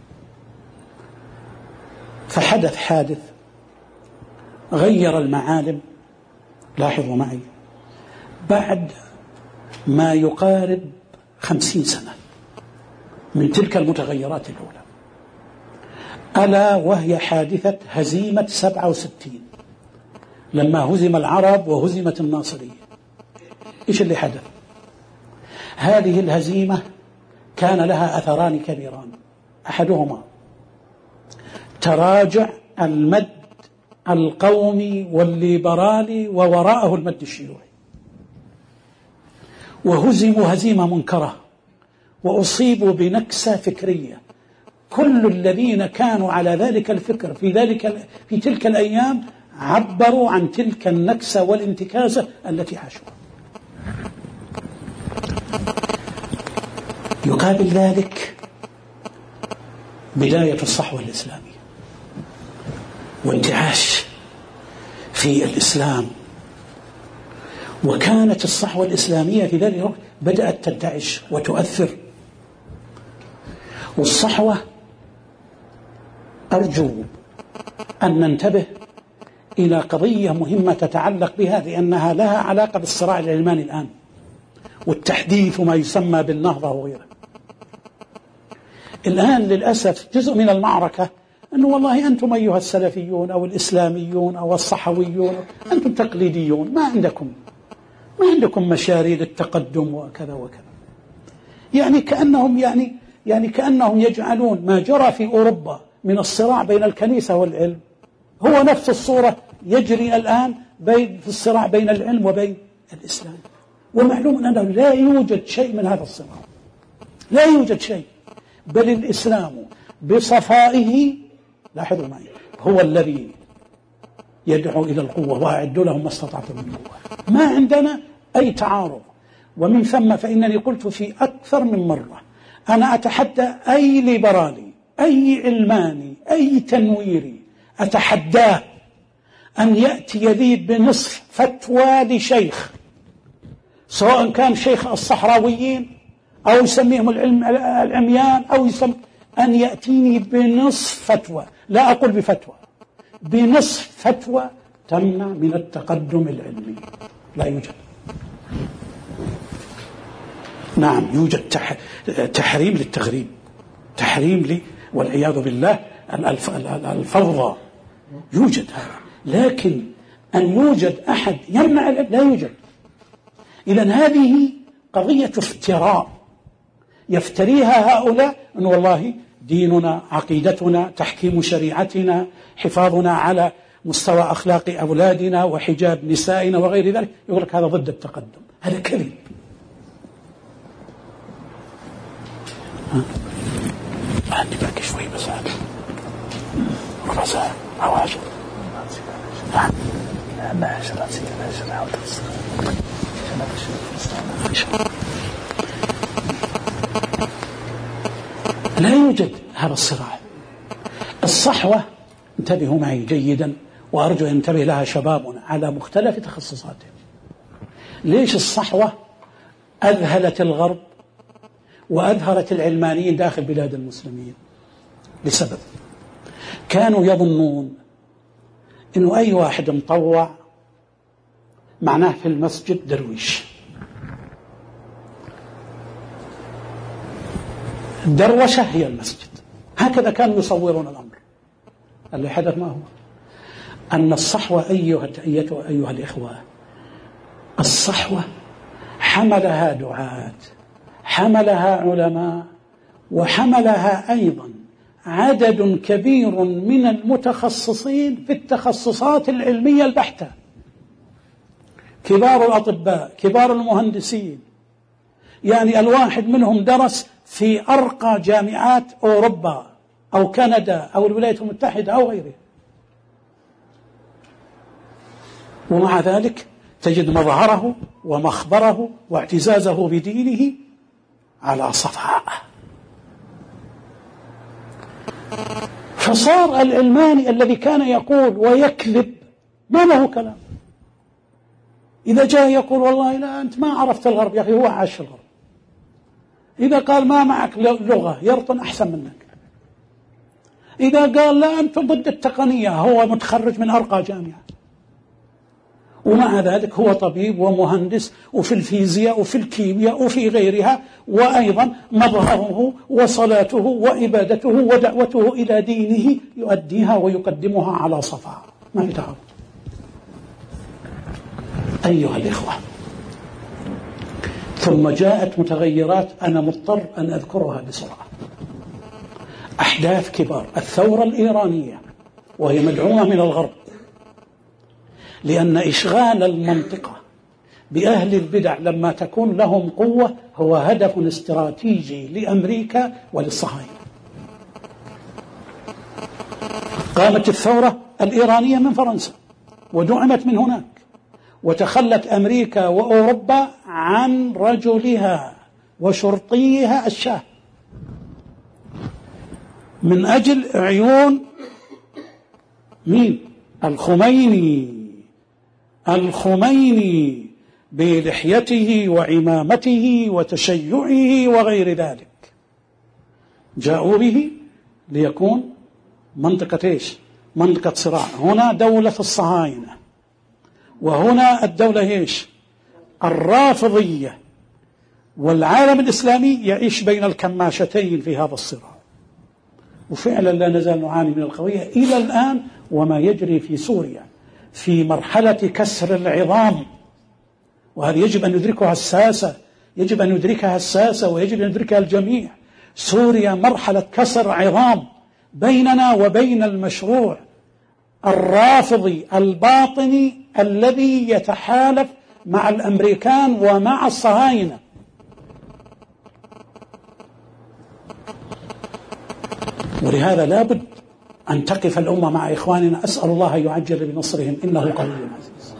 فحدث حادث غير المعالم، لاحظوا معي، بعد ما يقارب 50 سنة من تلك المتغيرات الأولى، ألا وهي حادثة هزيمة 67 لما هزم العرب وهزمت الناصرية. إيش اللي حدث؟ هذه الهزيمة كان لها أثران كبيران، أحدهما تراجع المد القومي والليبرالي ووراءه المد الشيوعي، وهزموا هزيمة منكرة وأصيبوا بنكسة فكرية. كل الذين كانوا على ذلك الفكر في تلك الأيام عبروا عن تلك النكسة والانتكاسة التي عاشوها. يقابل ذلك بداية الصحوة الإسلامية وانتعاش في الإسلام، وكانت الصحوة الإسلامية في ذلك الوقت بدأت تنتعش وتؤثر. والصحوة أرجو أن ننتبه إلى قضية مهمة تتعلق بها، لأنها لها علاقة بالصراع العلماني الآن والتحديث وما يسمى بالنهضة وغيره. الآن للأسف جزء من المعركة أنه والله أنتم أيها السلفيون أو الإسلاميون أو الصحويون أنتم تقليديون، ما عندكم مشاريع للتقدم وكذا وكذا. يعني كأنهم يجعلون ما جرى في أوروبا من الصراع بين الكنيسة والعلم هو نفس الصورة يجري الآن في الصراع بين العلم وبين الإسلام. ومعلوم أنه لا يوجد شيء من هذا الصراع، لا يوجد شيء، بل الإسلام بصفائه، لاحظوا معي، هو الذي يدعو إلى القوة وأعدوا لهم ما استطعتم من قوة. ما عندنا أي تعارض. ومن ثم فإنني قلت في أكثر من مرة أنا أتحدى أي ليبرالي، أي علماني، أي تنويري، أتحداه أن يأتي لي بنصف فتوى لشيخ، سواء كان شيخ الصحراويين أو يسميهم العميان أو أن يأتيني بنصف فتوى، لا أقول بفتوى، بنصف فتوى تمنع من التقدم العلمي. لا يوجد. نعم يوجد تحريم للتغريب، تحريم والعياذ بالله الفوضى، يوجد هذا، لكن أن يوجد أحد يمنع العلم لا يوجد. إذن هذه قضية افتراء يفتريها هؤلاء، أن والله ديننا، عقيدتنا، تحكيم شريعتنا، حفاظنا على مستوى أخلاق أولادنا وحجاب نسائنا وغير ذلك، يقول لك هذا ضد التقدم. هذا كذب. عندي باقي شوي بس هذا ربع ساعة أو 10. لا يوجد هذا الصراع. الصحوة، انتبهوا معي جيدا وأرجو أن ينتبه لها شبابنا على مختلف تخصصاتهم. ليش الصحوة أذهلت الغرب وأذهلت العلمانيين داخل بلاد المسلمين؟ لسبب، كانوا يظنون إنه أي واحد مطوع معناه في المسجد درويش. الدروشة هي المسجد، هكذا كانوا يصورون الأمر. اللي حدث ما هو أن الصحوة أيها الإخوة، الصحوة حملها دعاة، حملها علماء، وحملها أيضا عدد كبير من المتخصصين في التخصصات العلمية البحتة، كبار الأطباء، كبار المهندسين، يعني الواحد منهم درس في أرقى جامعات أوروبا أو كندا أو الولايات المتحدة أو غيره، ومع ذلك تجد مظهره ومخبره واعتزازه بدينه على صفاء. فصار العلماني الذي كان يقول ويكذب ما له كلام. إذا جاء يقول والله لا أنت ما عرفت الغرب، يا أخي هو عاش في الغرب. إذا قال ما معك لغة يرطن أحسن منك. إذا قال لا أنت ضد التقنية، هو متخرج من أرقى جامعة، ومع ذلك هو طبيب ومهندس وفي الفيزياء وفي الكيمياء وفي غيرها، وأيضا مظهره وصلاته وإبادته ودعوته إلى دينه يؤديها ويقدمها على صفاء، ما في تعارض. أيها الإخوة، ثم جاءت متغيرات أنا مضطر أن أذكرها بسرعة. أحداث كبار، الثورة الإيرانية، وهي مدعومة من الغرب، لأن إشغال المنطقة بأهل البدع لما تكون لهم قوة هو هدف استراتيجي لأمريكا وللصهاينة. قامت الثورة الإيرانية من فرنسا ودعمت من هناك، وتخلت أمريكا وأوروبا عن رجلها وشرطيها الشاه من أجل عيون مين؟ الخميني بلحيته وعمامته وتشيعه وغير ذلك. جاءوا به ليكون منطقة إيش؟ منطقة صراع. هنا دولة الصهاينة، وهنا الدولة إيش؟ الرافضية، والعالم الإسلامي يعيش بين الكماشتين في هذا الصراع. وفعلا لا نزال نعاني من القضية إلى الآن، وما يجري في سوريا في مرحلة كسر العظام، وهذه يجب أن يدركها الساسة، يجب أن يدركها الساسة ويجب أن يدركها الجميع. سوريا مرحلة كسر عظام بيننا وبين المشروع الرافضي الباطني الذي يتحالف مع الأمريكان ومع الصهاينة. ولهذا لابد أن تقف الأمة مع إخواننا. أسأل الله أن يعجل بنصرهم إنه قوي عزيز.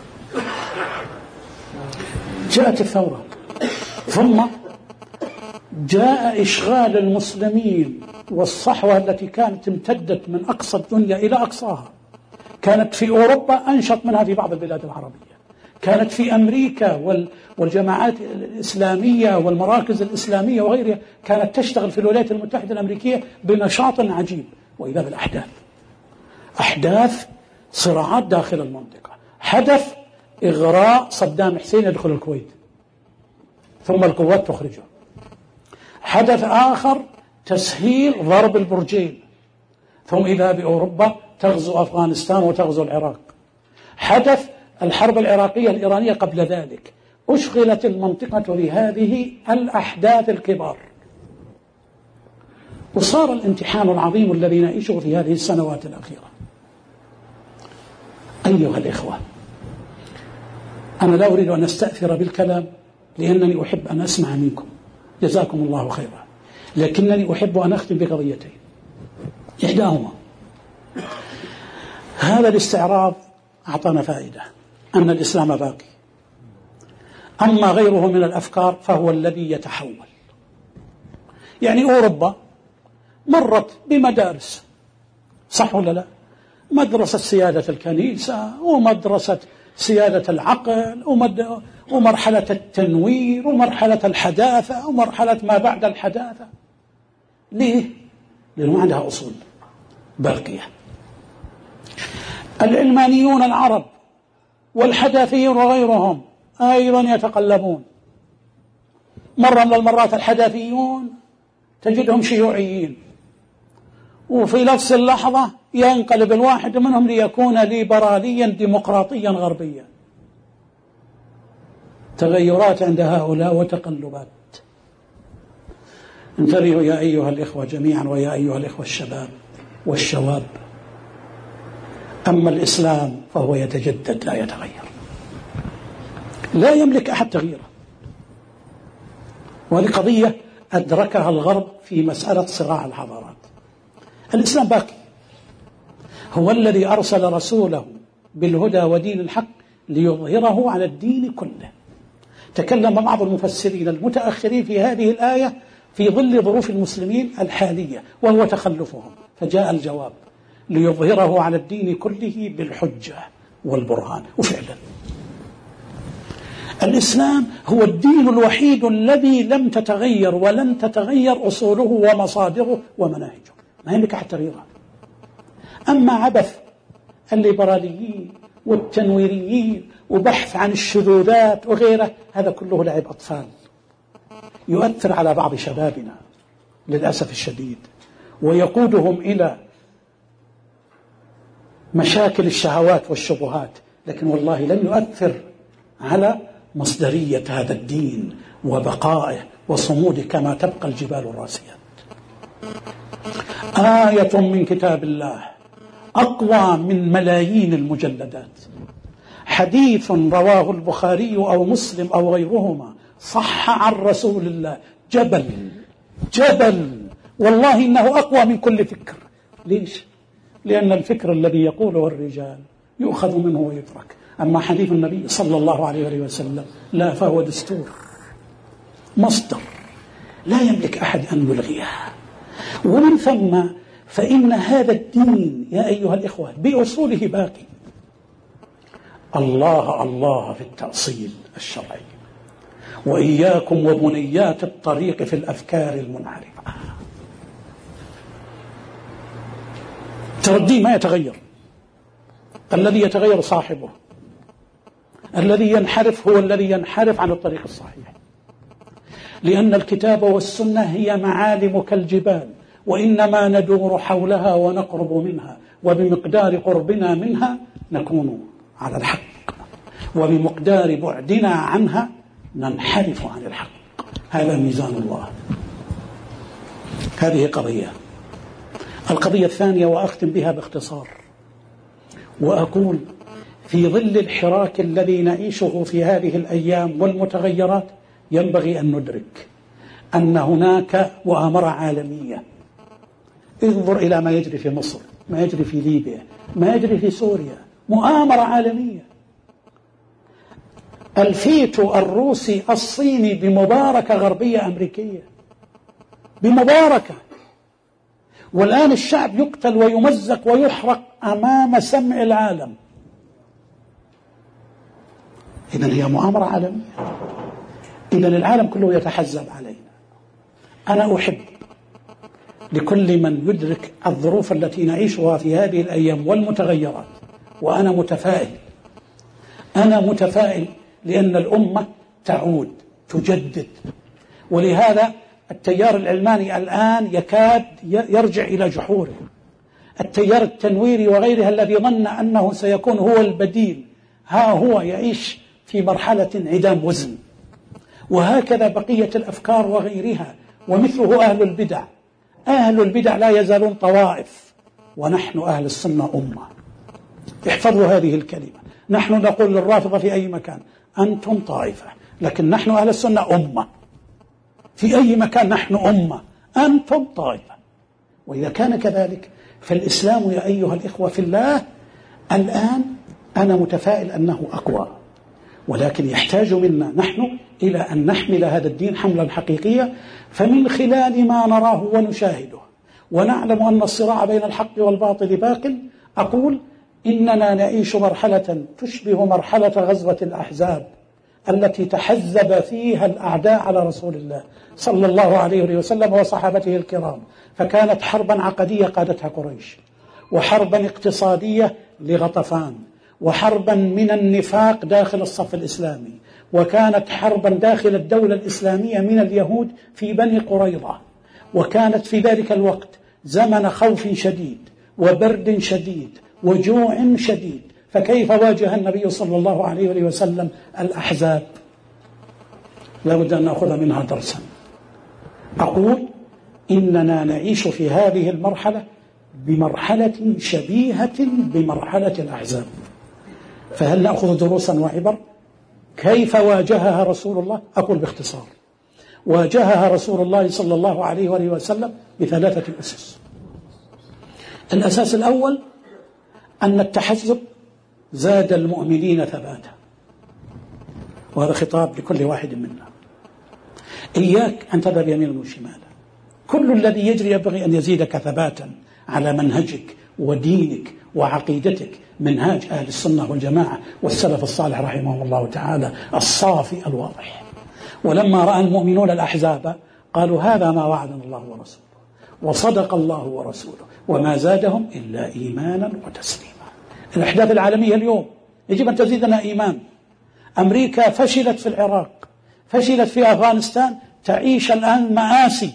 جاءت الثورة، ثم جاء إشغال المسلمين والصحوة التي كانت امتدت من أقصى الدنيا إلى أقصاها. كانت في أوروبا أنشط منها في بعض البلاد العربية، كانت في أمريكا والجماعات الإسلامية والمراكز الإسلامية وغيرها كانت تشتغل في الولايات المتحدة الأمريكية بنشاط عجيب. وإذا بالأحداث، أحداث صراعات داخل المنطقة. حدث إغراء صدام حسين يدخل الكويت ثم القوات تخرجه. حدث آخر تسهيل ضرب البرجين، ثم إذا بأوروبا تغزو أفغانستان وتغزو العراق. حدث الحرب العراقية الإيرانية قبل ذلك. أشغلت المنطقة بهذه الأحداث الكبار، وصار الامتحان العظيم الذي نعيشه في هذه السنوات الأخيرة. أيها الإخوة، أنا لا أريد أن أستأثر بالكلام لأنني أحب أن أسمع منكم، جزاكم الله خيرا، لكنني أحب أن أختم بقضيتين. إحداهما هذا الاستعراض أعطانا فائدة أن الإسلام باقي، أما غيره من الأفكار فهو الذي يتحول. يعني أوروبا مرت بمدارس، صح ولا لا؟ مدرسة سيادة الكنيسة، ومدرسة سيادة العقل، ومرحلة التنوير، ومرحلة الحداثة، ومرحلة ما بعد الحداثة. ليه؟ لأنه عندها أصول باقية. العلمانيون العرب والحداثيون وغيرهم أيضا يتقلبون. مرة من المرات الحداثيون تجدهم شيوعيين، وفي نفس اللحظة ينقلب الواحد منهم ليكون ليبراليا ديمقراطيا غربيا. تغيرات عند هؤلاء وتقلبات. انتبهوا يا أيها الإخوة جميعا، ويا أيها الإخوة الشباب والشواب. أما الإسلام فهو يتجدد لا يتغير، لا يملك أحد تغييره. وهذه قضية أدركها الغرب في مسألة صراع الحضارات. الإسلام باقي، هو الذي أرسل رسوله بالهدى ودين الحق ليظهره على الدين كله. تكلم بعض المفسرين المتأخرين في هذه الآية في ظل ظروف المسلمين الحالية وهو تخلفهم، فجاء الجواب ليظهره على الدين كله بالحجة والبرهان. وفعلا الإسلام هو الدين الوحيد الذي لم تتغير ولن تتغير أصوله ومصادره ومناهجه، ما يملك أحد تغييرها. أما عبث الليبراليين والتنويريين وبحث عن الشذوذات وغيره، هذا كله لعب أطفال يؤثر على بعض شبابنا للأسف الشديد، ويقودهم إلى مشاكل الشهوات والشبهات، لكن والله لن يؤثر على مصدرية هذا الدين وبقائه وصموده كما تبقى الجبال الراسيات. آية من كتاب الله أقوى من ملايين المجلدات. حديث رواه البخاري أو مسلم أو غيرهما صح عن رسول الله، جبل والله إنه أقوى من كل فكر. ليش؟ لأن الفكر الذي يقوله الرجال يؤخذ منه ويترك، أما حديث النبي صلى الله عليه وسلم لا، فهو دستور، مصدر لا يملك أحد أن يلغيه. ومن ثم فإن هذا الدين يا أيها الإخوة بأصوله باقي. الله في التأصيل الشرعي، وإياكم وبنيات الطريق في الأفكار المنحرفة. ترى الدين ما يتغير، الذي يتغير صاحبه، الذي ينحرف هو الذي ينحرف عن الطريق الصحيح، لأن الكتاب والسنة هي معالم كالجبال، وإنما ندور حولها ونقرب منها، وبمقدار قربنا منها نكون على الحق، وبمقدار بعدنا عنها ننحرف عن الحق. هذا ميزان الله. هذه قضية. القضية الثانية وأختم بها باختصار، وأقول في ظل الحراك الذي نعيشه في هذه الأيام والمتغيرات ينبغي أن ندرك أن هناك مؤامرة عالمية انظر إلى ما يجري في مصر، ما يجري في ليبيا، ما يجري في سوريا، مؤامرة عالمية. الفيتو الروسي الصيني بمباركة غربية أمريكية، بمباركة، والآن الشعب يقتل ويمزق ويحرق أمام سمع العالم. إذن هي مؤامرة عالمية، إذن العالم كله يتحزب علينا. أنا أحب لكل من يدرك الظروف التي نعيشها في هذه الأيام والمتغيرات، وأنا متفائل، أنا متفائل لأن الأمة تعود تجدد، ولهذا التيار العلماني الآن يكاد يرجع إلى جحوره. التيار التنويري وغيرها الذي ظن أنه سيكون هو البديل، ها هو يعيش في مرحلة انعدام وزن. وهكذا بقية الأفكار وغيرها، ومثله أهل البدع. أهل البدع لا يزالون طوائف، ونحن أهل السنة أمة. احفظوا هذه الكلمة. نحن نقول للرافضة في أي مكان أنتم طائفة، لكن نحن أهل السنة أمة. في أي مكان نحن أمة، أنتم طائفة. وإذا كان كذلك فالإسلام يا أيها الإخوة في الله الآن أنا متفائل أنه أقوى، ولكن يحتاج منا نحن إلى أن نحمل هذا الدين حملا حقيقيا. فمن خلال ما نراه ونشاهده ونعلم أن الصراع بين الحق والباطل باق، أقول إننا نعيش مرحلة تشبه مرحلة غزوة الأحزاب التي تحزب فيها الأعداء على رسول الله صلى الله عليه وسلم وصحابته الكرام. فكانت حربا عقدية قادتها قريش، وحربا اقتصادية لغطفان، وحربا من النفاق داخل الصف الإسلامي، وكانت حربا داخل الدولة الإسلامية من اليهود في بني قريظة. وكانت في ذلك الوقت زمن خوف شديد وبرد شديد وجوع شديد. فكيف واجه النبي صلى الله عليه وسلم الأحزاب؟ لا بد أن نأخذ منها درسا. أقول إننا نعيش في هذه المرحلة بمرحلة شبيهة بمرحلة الأحزاب. فهل نأخذ دروسا وعبر؟ كيف واجهها رسول الله؟ أقول باختصار: واجهها رسول الله صلى الله عليه وسلم بثلاثة أسس. الأساس الأول أن التحزب زاد المؤمنين ثباتا، وهذا خطاب لكل واحد منا. إياك أن تذهب يمينا وشمالا، كل الذي يجري ينبغي أن يزيدك ثباتا على منهجك ودينك وعقيدتك، منهاج أهل السنة والجماعة والسلف الصالح رحمهم الله تعالى الصافي الواضح. ولما رأى المؤمنون الأحزاب قالوا هذا ما وعدنا الله ورسوله وصدق الله ورسوله وما زادهم إلا إيمانا وتسليما. الأحداث العالمية اليوم يجب أن تزيدنا إيمان. أمريكا فشلت في العراق، فشلت في أفغانستان، تعيش الآن مآسي،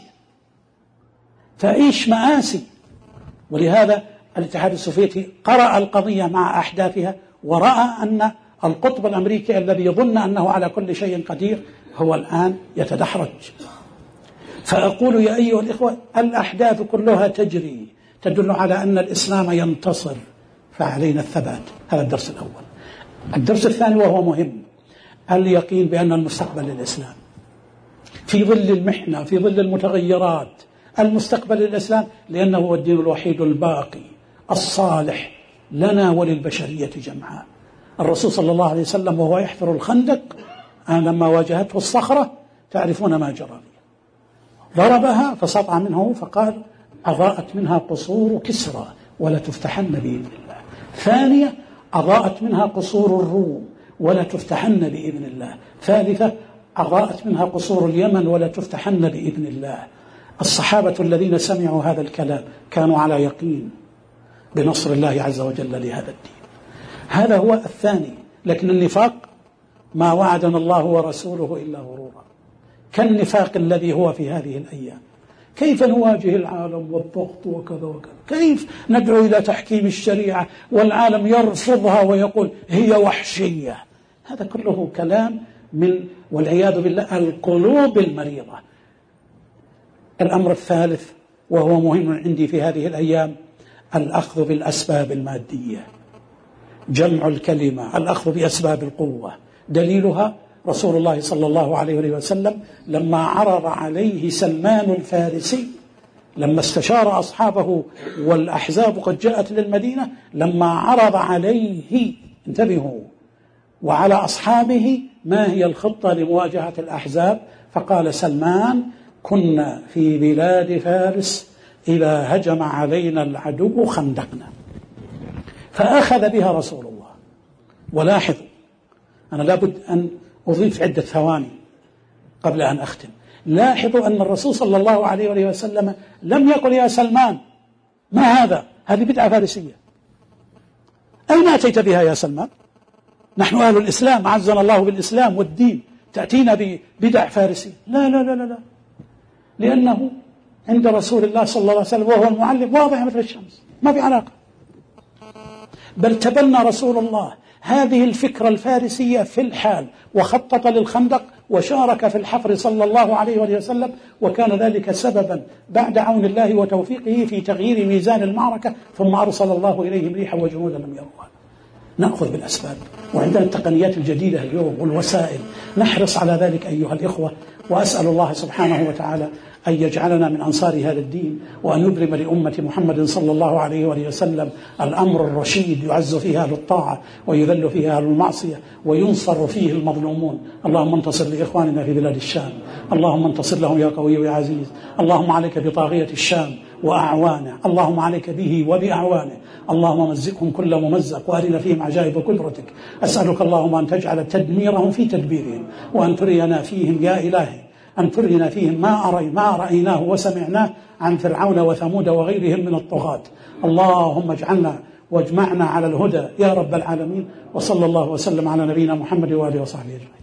تعيش مآسي. ولهذا الاتحاد السوفيتي قرأ القضية مع أحداثها، ورأى أن القطب الأمريكي الذي يظن أنه على كل شيء قدير هو الآن يتدحرج. فأقول يا أيها الإخوة الأحداث كلها تجري تدل على أن الإسلام ينتصر، فعلينا الثبات. هذا الدرس الأول. الدرس الثاني وهو مهم: اليقين بأن المستقبل للإسلام في ظل المحنة، في ظل المتغيرات. المستقبل للإسلام لأنه هو الدين الوحيد الباقي الصالح لنا وللبشرية جمعاء. الرسول صلى الله عليه وسلم وهو يحفر الخندق لما واجهته الصخرة تعرفون ما جرى لي، ضربها فسطع منه فقال أضاءت منها قصور كسرى ولا تفتحن بإذن الله. ثانية أضاءت منها قصور الروم ولا تفتحن بإذن الله. ثالثة أضاءت منها قصور اليمن ولا تفتحن بإذن الله. الصحابة الذين سمعوا هذا الكلام كانوا على يقين بنصر الله عز وجل لهذا الدين. هذا هو الثاني. لكن النفاق ما وعدنا الله ورسوله إلا غرورا، كالنفاق الذي هو في هذه الأيام. كيف نواجه العالم والضغط وكذا وكذا؟ كيف ندعو إلى تحكيم الشريعة والعالم يرفضها ويقول هي وحشية؟ هذا كله كلام من والعياذ بالله القلوب المريضة. الأمر الثالث وهو مهم عندي في هذه الأيام: الأخذ بالأسباب المادية، جمع الكلمة، الأخذ بأسباب القوة. دليلها رسول الله صلى الله عليه وسلم لما عرض عليه سلمان الفارسي لما استشار أصحابه والأحزاب قد جاءت للمدينة، لما عرض عليه، انتبهوا، وعلى أصحابه ما هي الخطة لمواجهة الأحزاب، فقال سلمان: كنا في بلاد فارس إذا هجم علينا العدو خندقنا. فأخذ بها رسول الله. ولاحظوا، أنا لابد أن أضيف عدة ثواني قبل أن أختم. لاحظوا أن الرسول صلى الله عليه وآله وسلم لم يقل: يا سلمان ما هذا؟ هذه بدعة فارسية، أين أتيت بها يا سلمان؟ نحن أهل الإسلام، أعزنا الله بالإسلام والدين، تأتينا ببدع فارسية؟ لا لا لا لا، لأنه عند رسول الله صلى الله عليه وسلم وهو المعلم واضح مثل الشمس، ما في علاقة. بل تبنى رسول الله هذه الفكرة الفارسية في الحال، وخطط للخندق وشارك في الحفر صلى الله عليه وسلم، وكان ذلك سببا بعد عون الله وتوفيقه في تغيير ميزان المعركة، ثم أرسل الله إليهم ريحا وجنودا لم يروها. نأخذ بالأسباب، وعندنا التقنيات الجديدة اليوم والوسائل، نحرص على ذلك أيها الإخوة. وأسأل الله سبحانه وتعالى أن يجعلنا من أنصار هذا الدين، وأن يبرم لأمة محمد صلى الله عليه وسلم الأمر الرشيد، يعز فيه أهل الطاعة ويذل فيه أهل المعصية وينصر فيه المظلومون. اللهم انتصر لإخواننا في بلاد الشام، اللهم انتصر لهم يا قوي يا عزيز. اللهم عليك بطاغية الشام وأعوانه، اللهم عليك به وبأعوانه، اللهم مزقهم كل ممزق، وأرنا فيهم عجائب قدرتك. أسألك اللهم أن تجعل تدميرهم في تدبيرهم، وأن ترينا فيهم يا إلهي، أن ترينا فيهم ما رأيناه وسمعناه عن فرعون وثمود وغيرهم من الطغاة. اللهم اجعلنا واجمعنا على الهدى يا رب العالمين. وصلى الله وسلم على نبينا محمد وآله وصحبه أجمعين.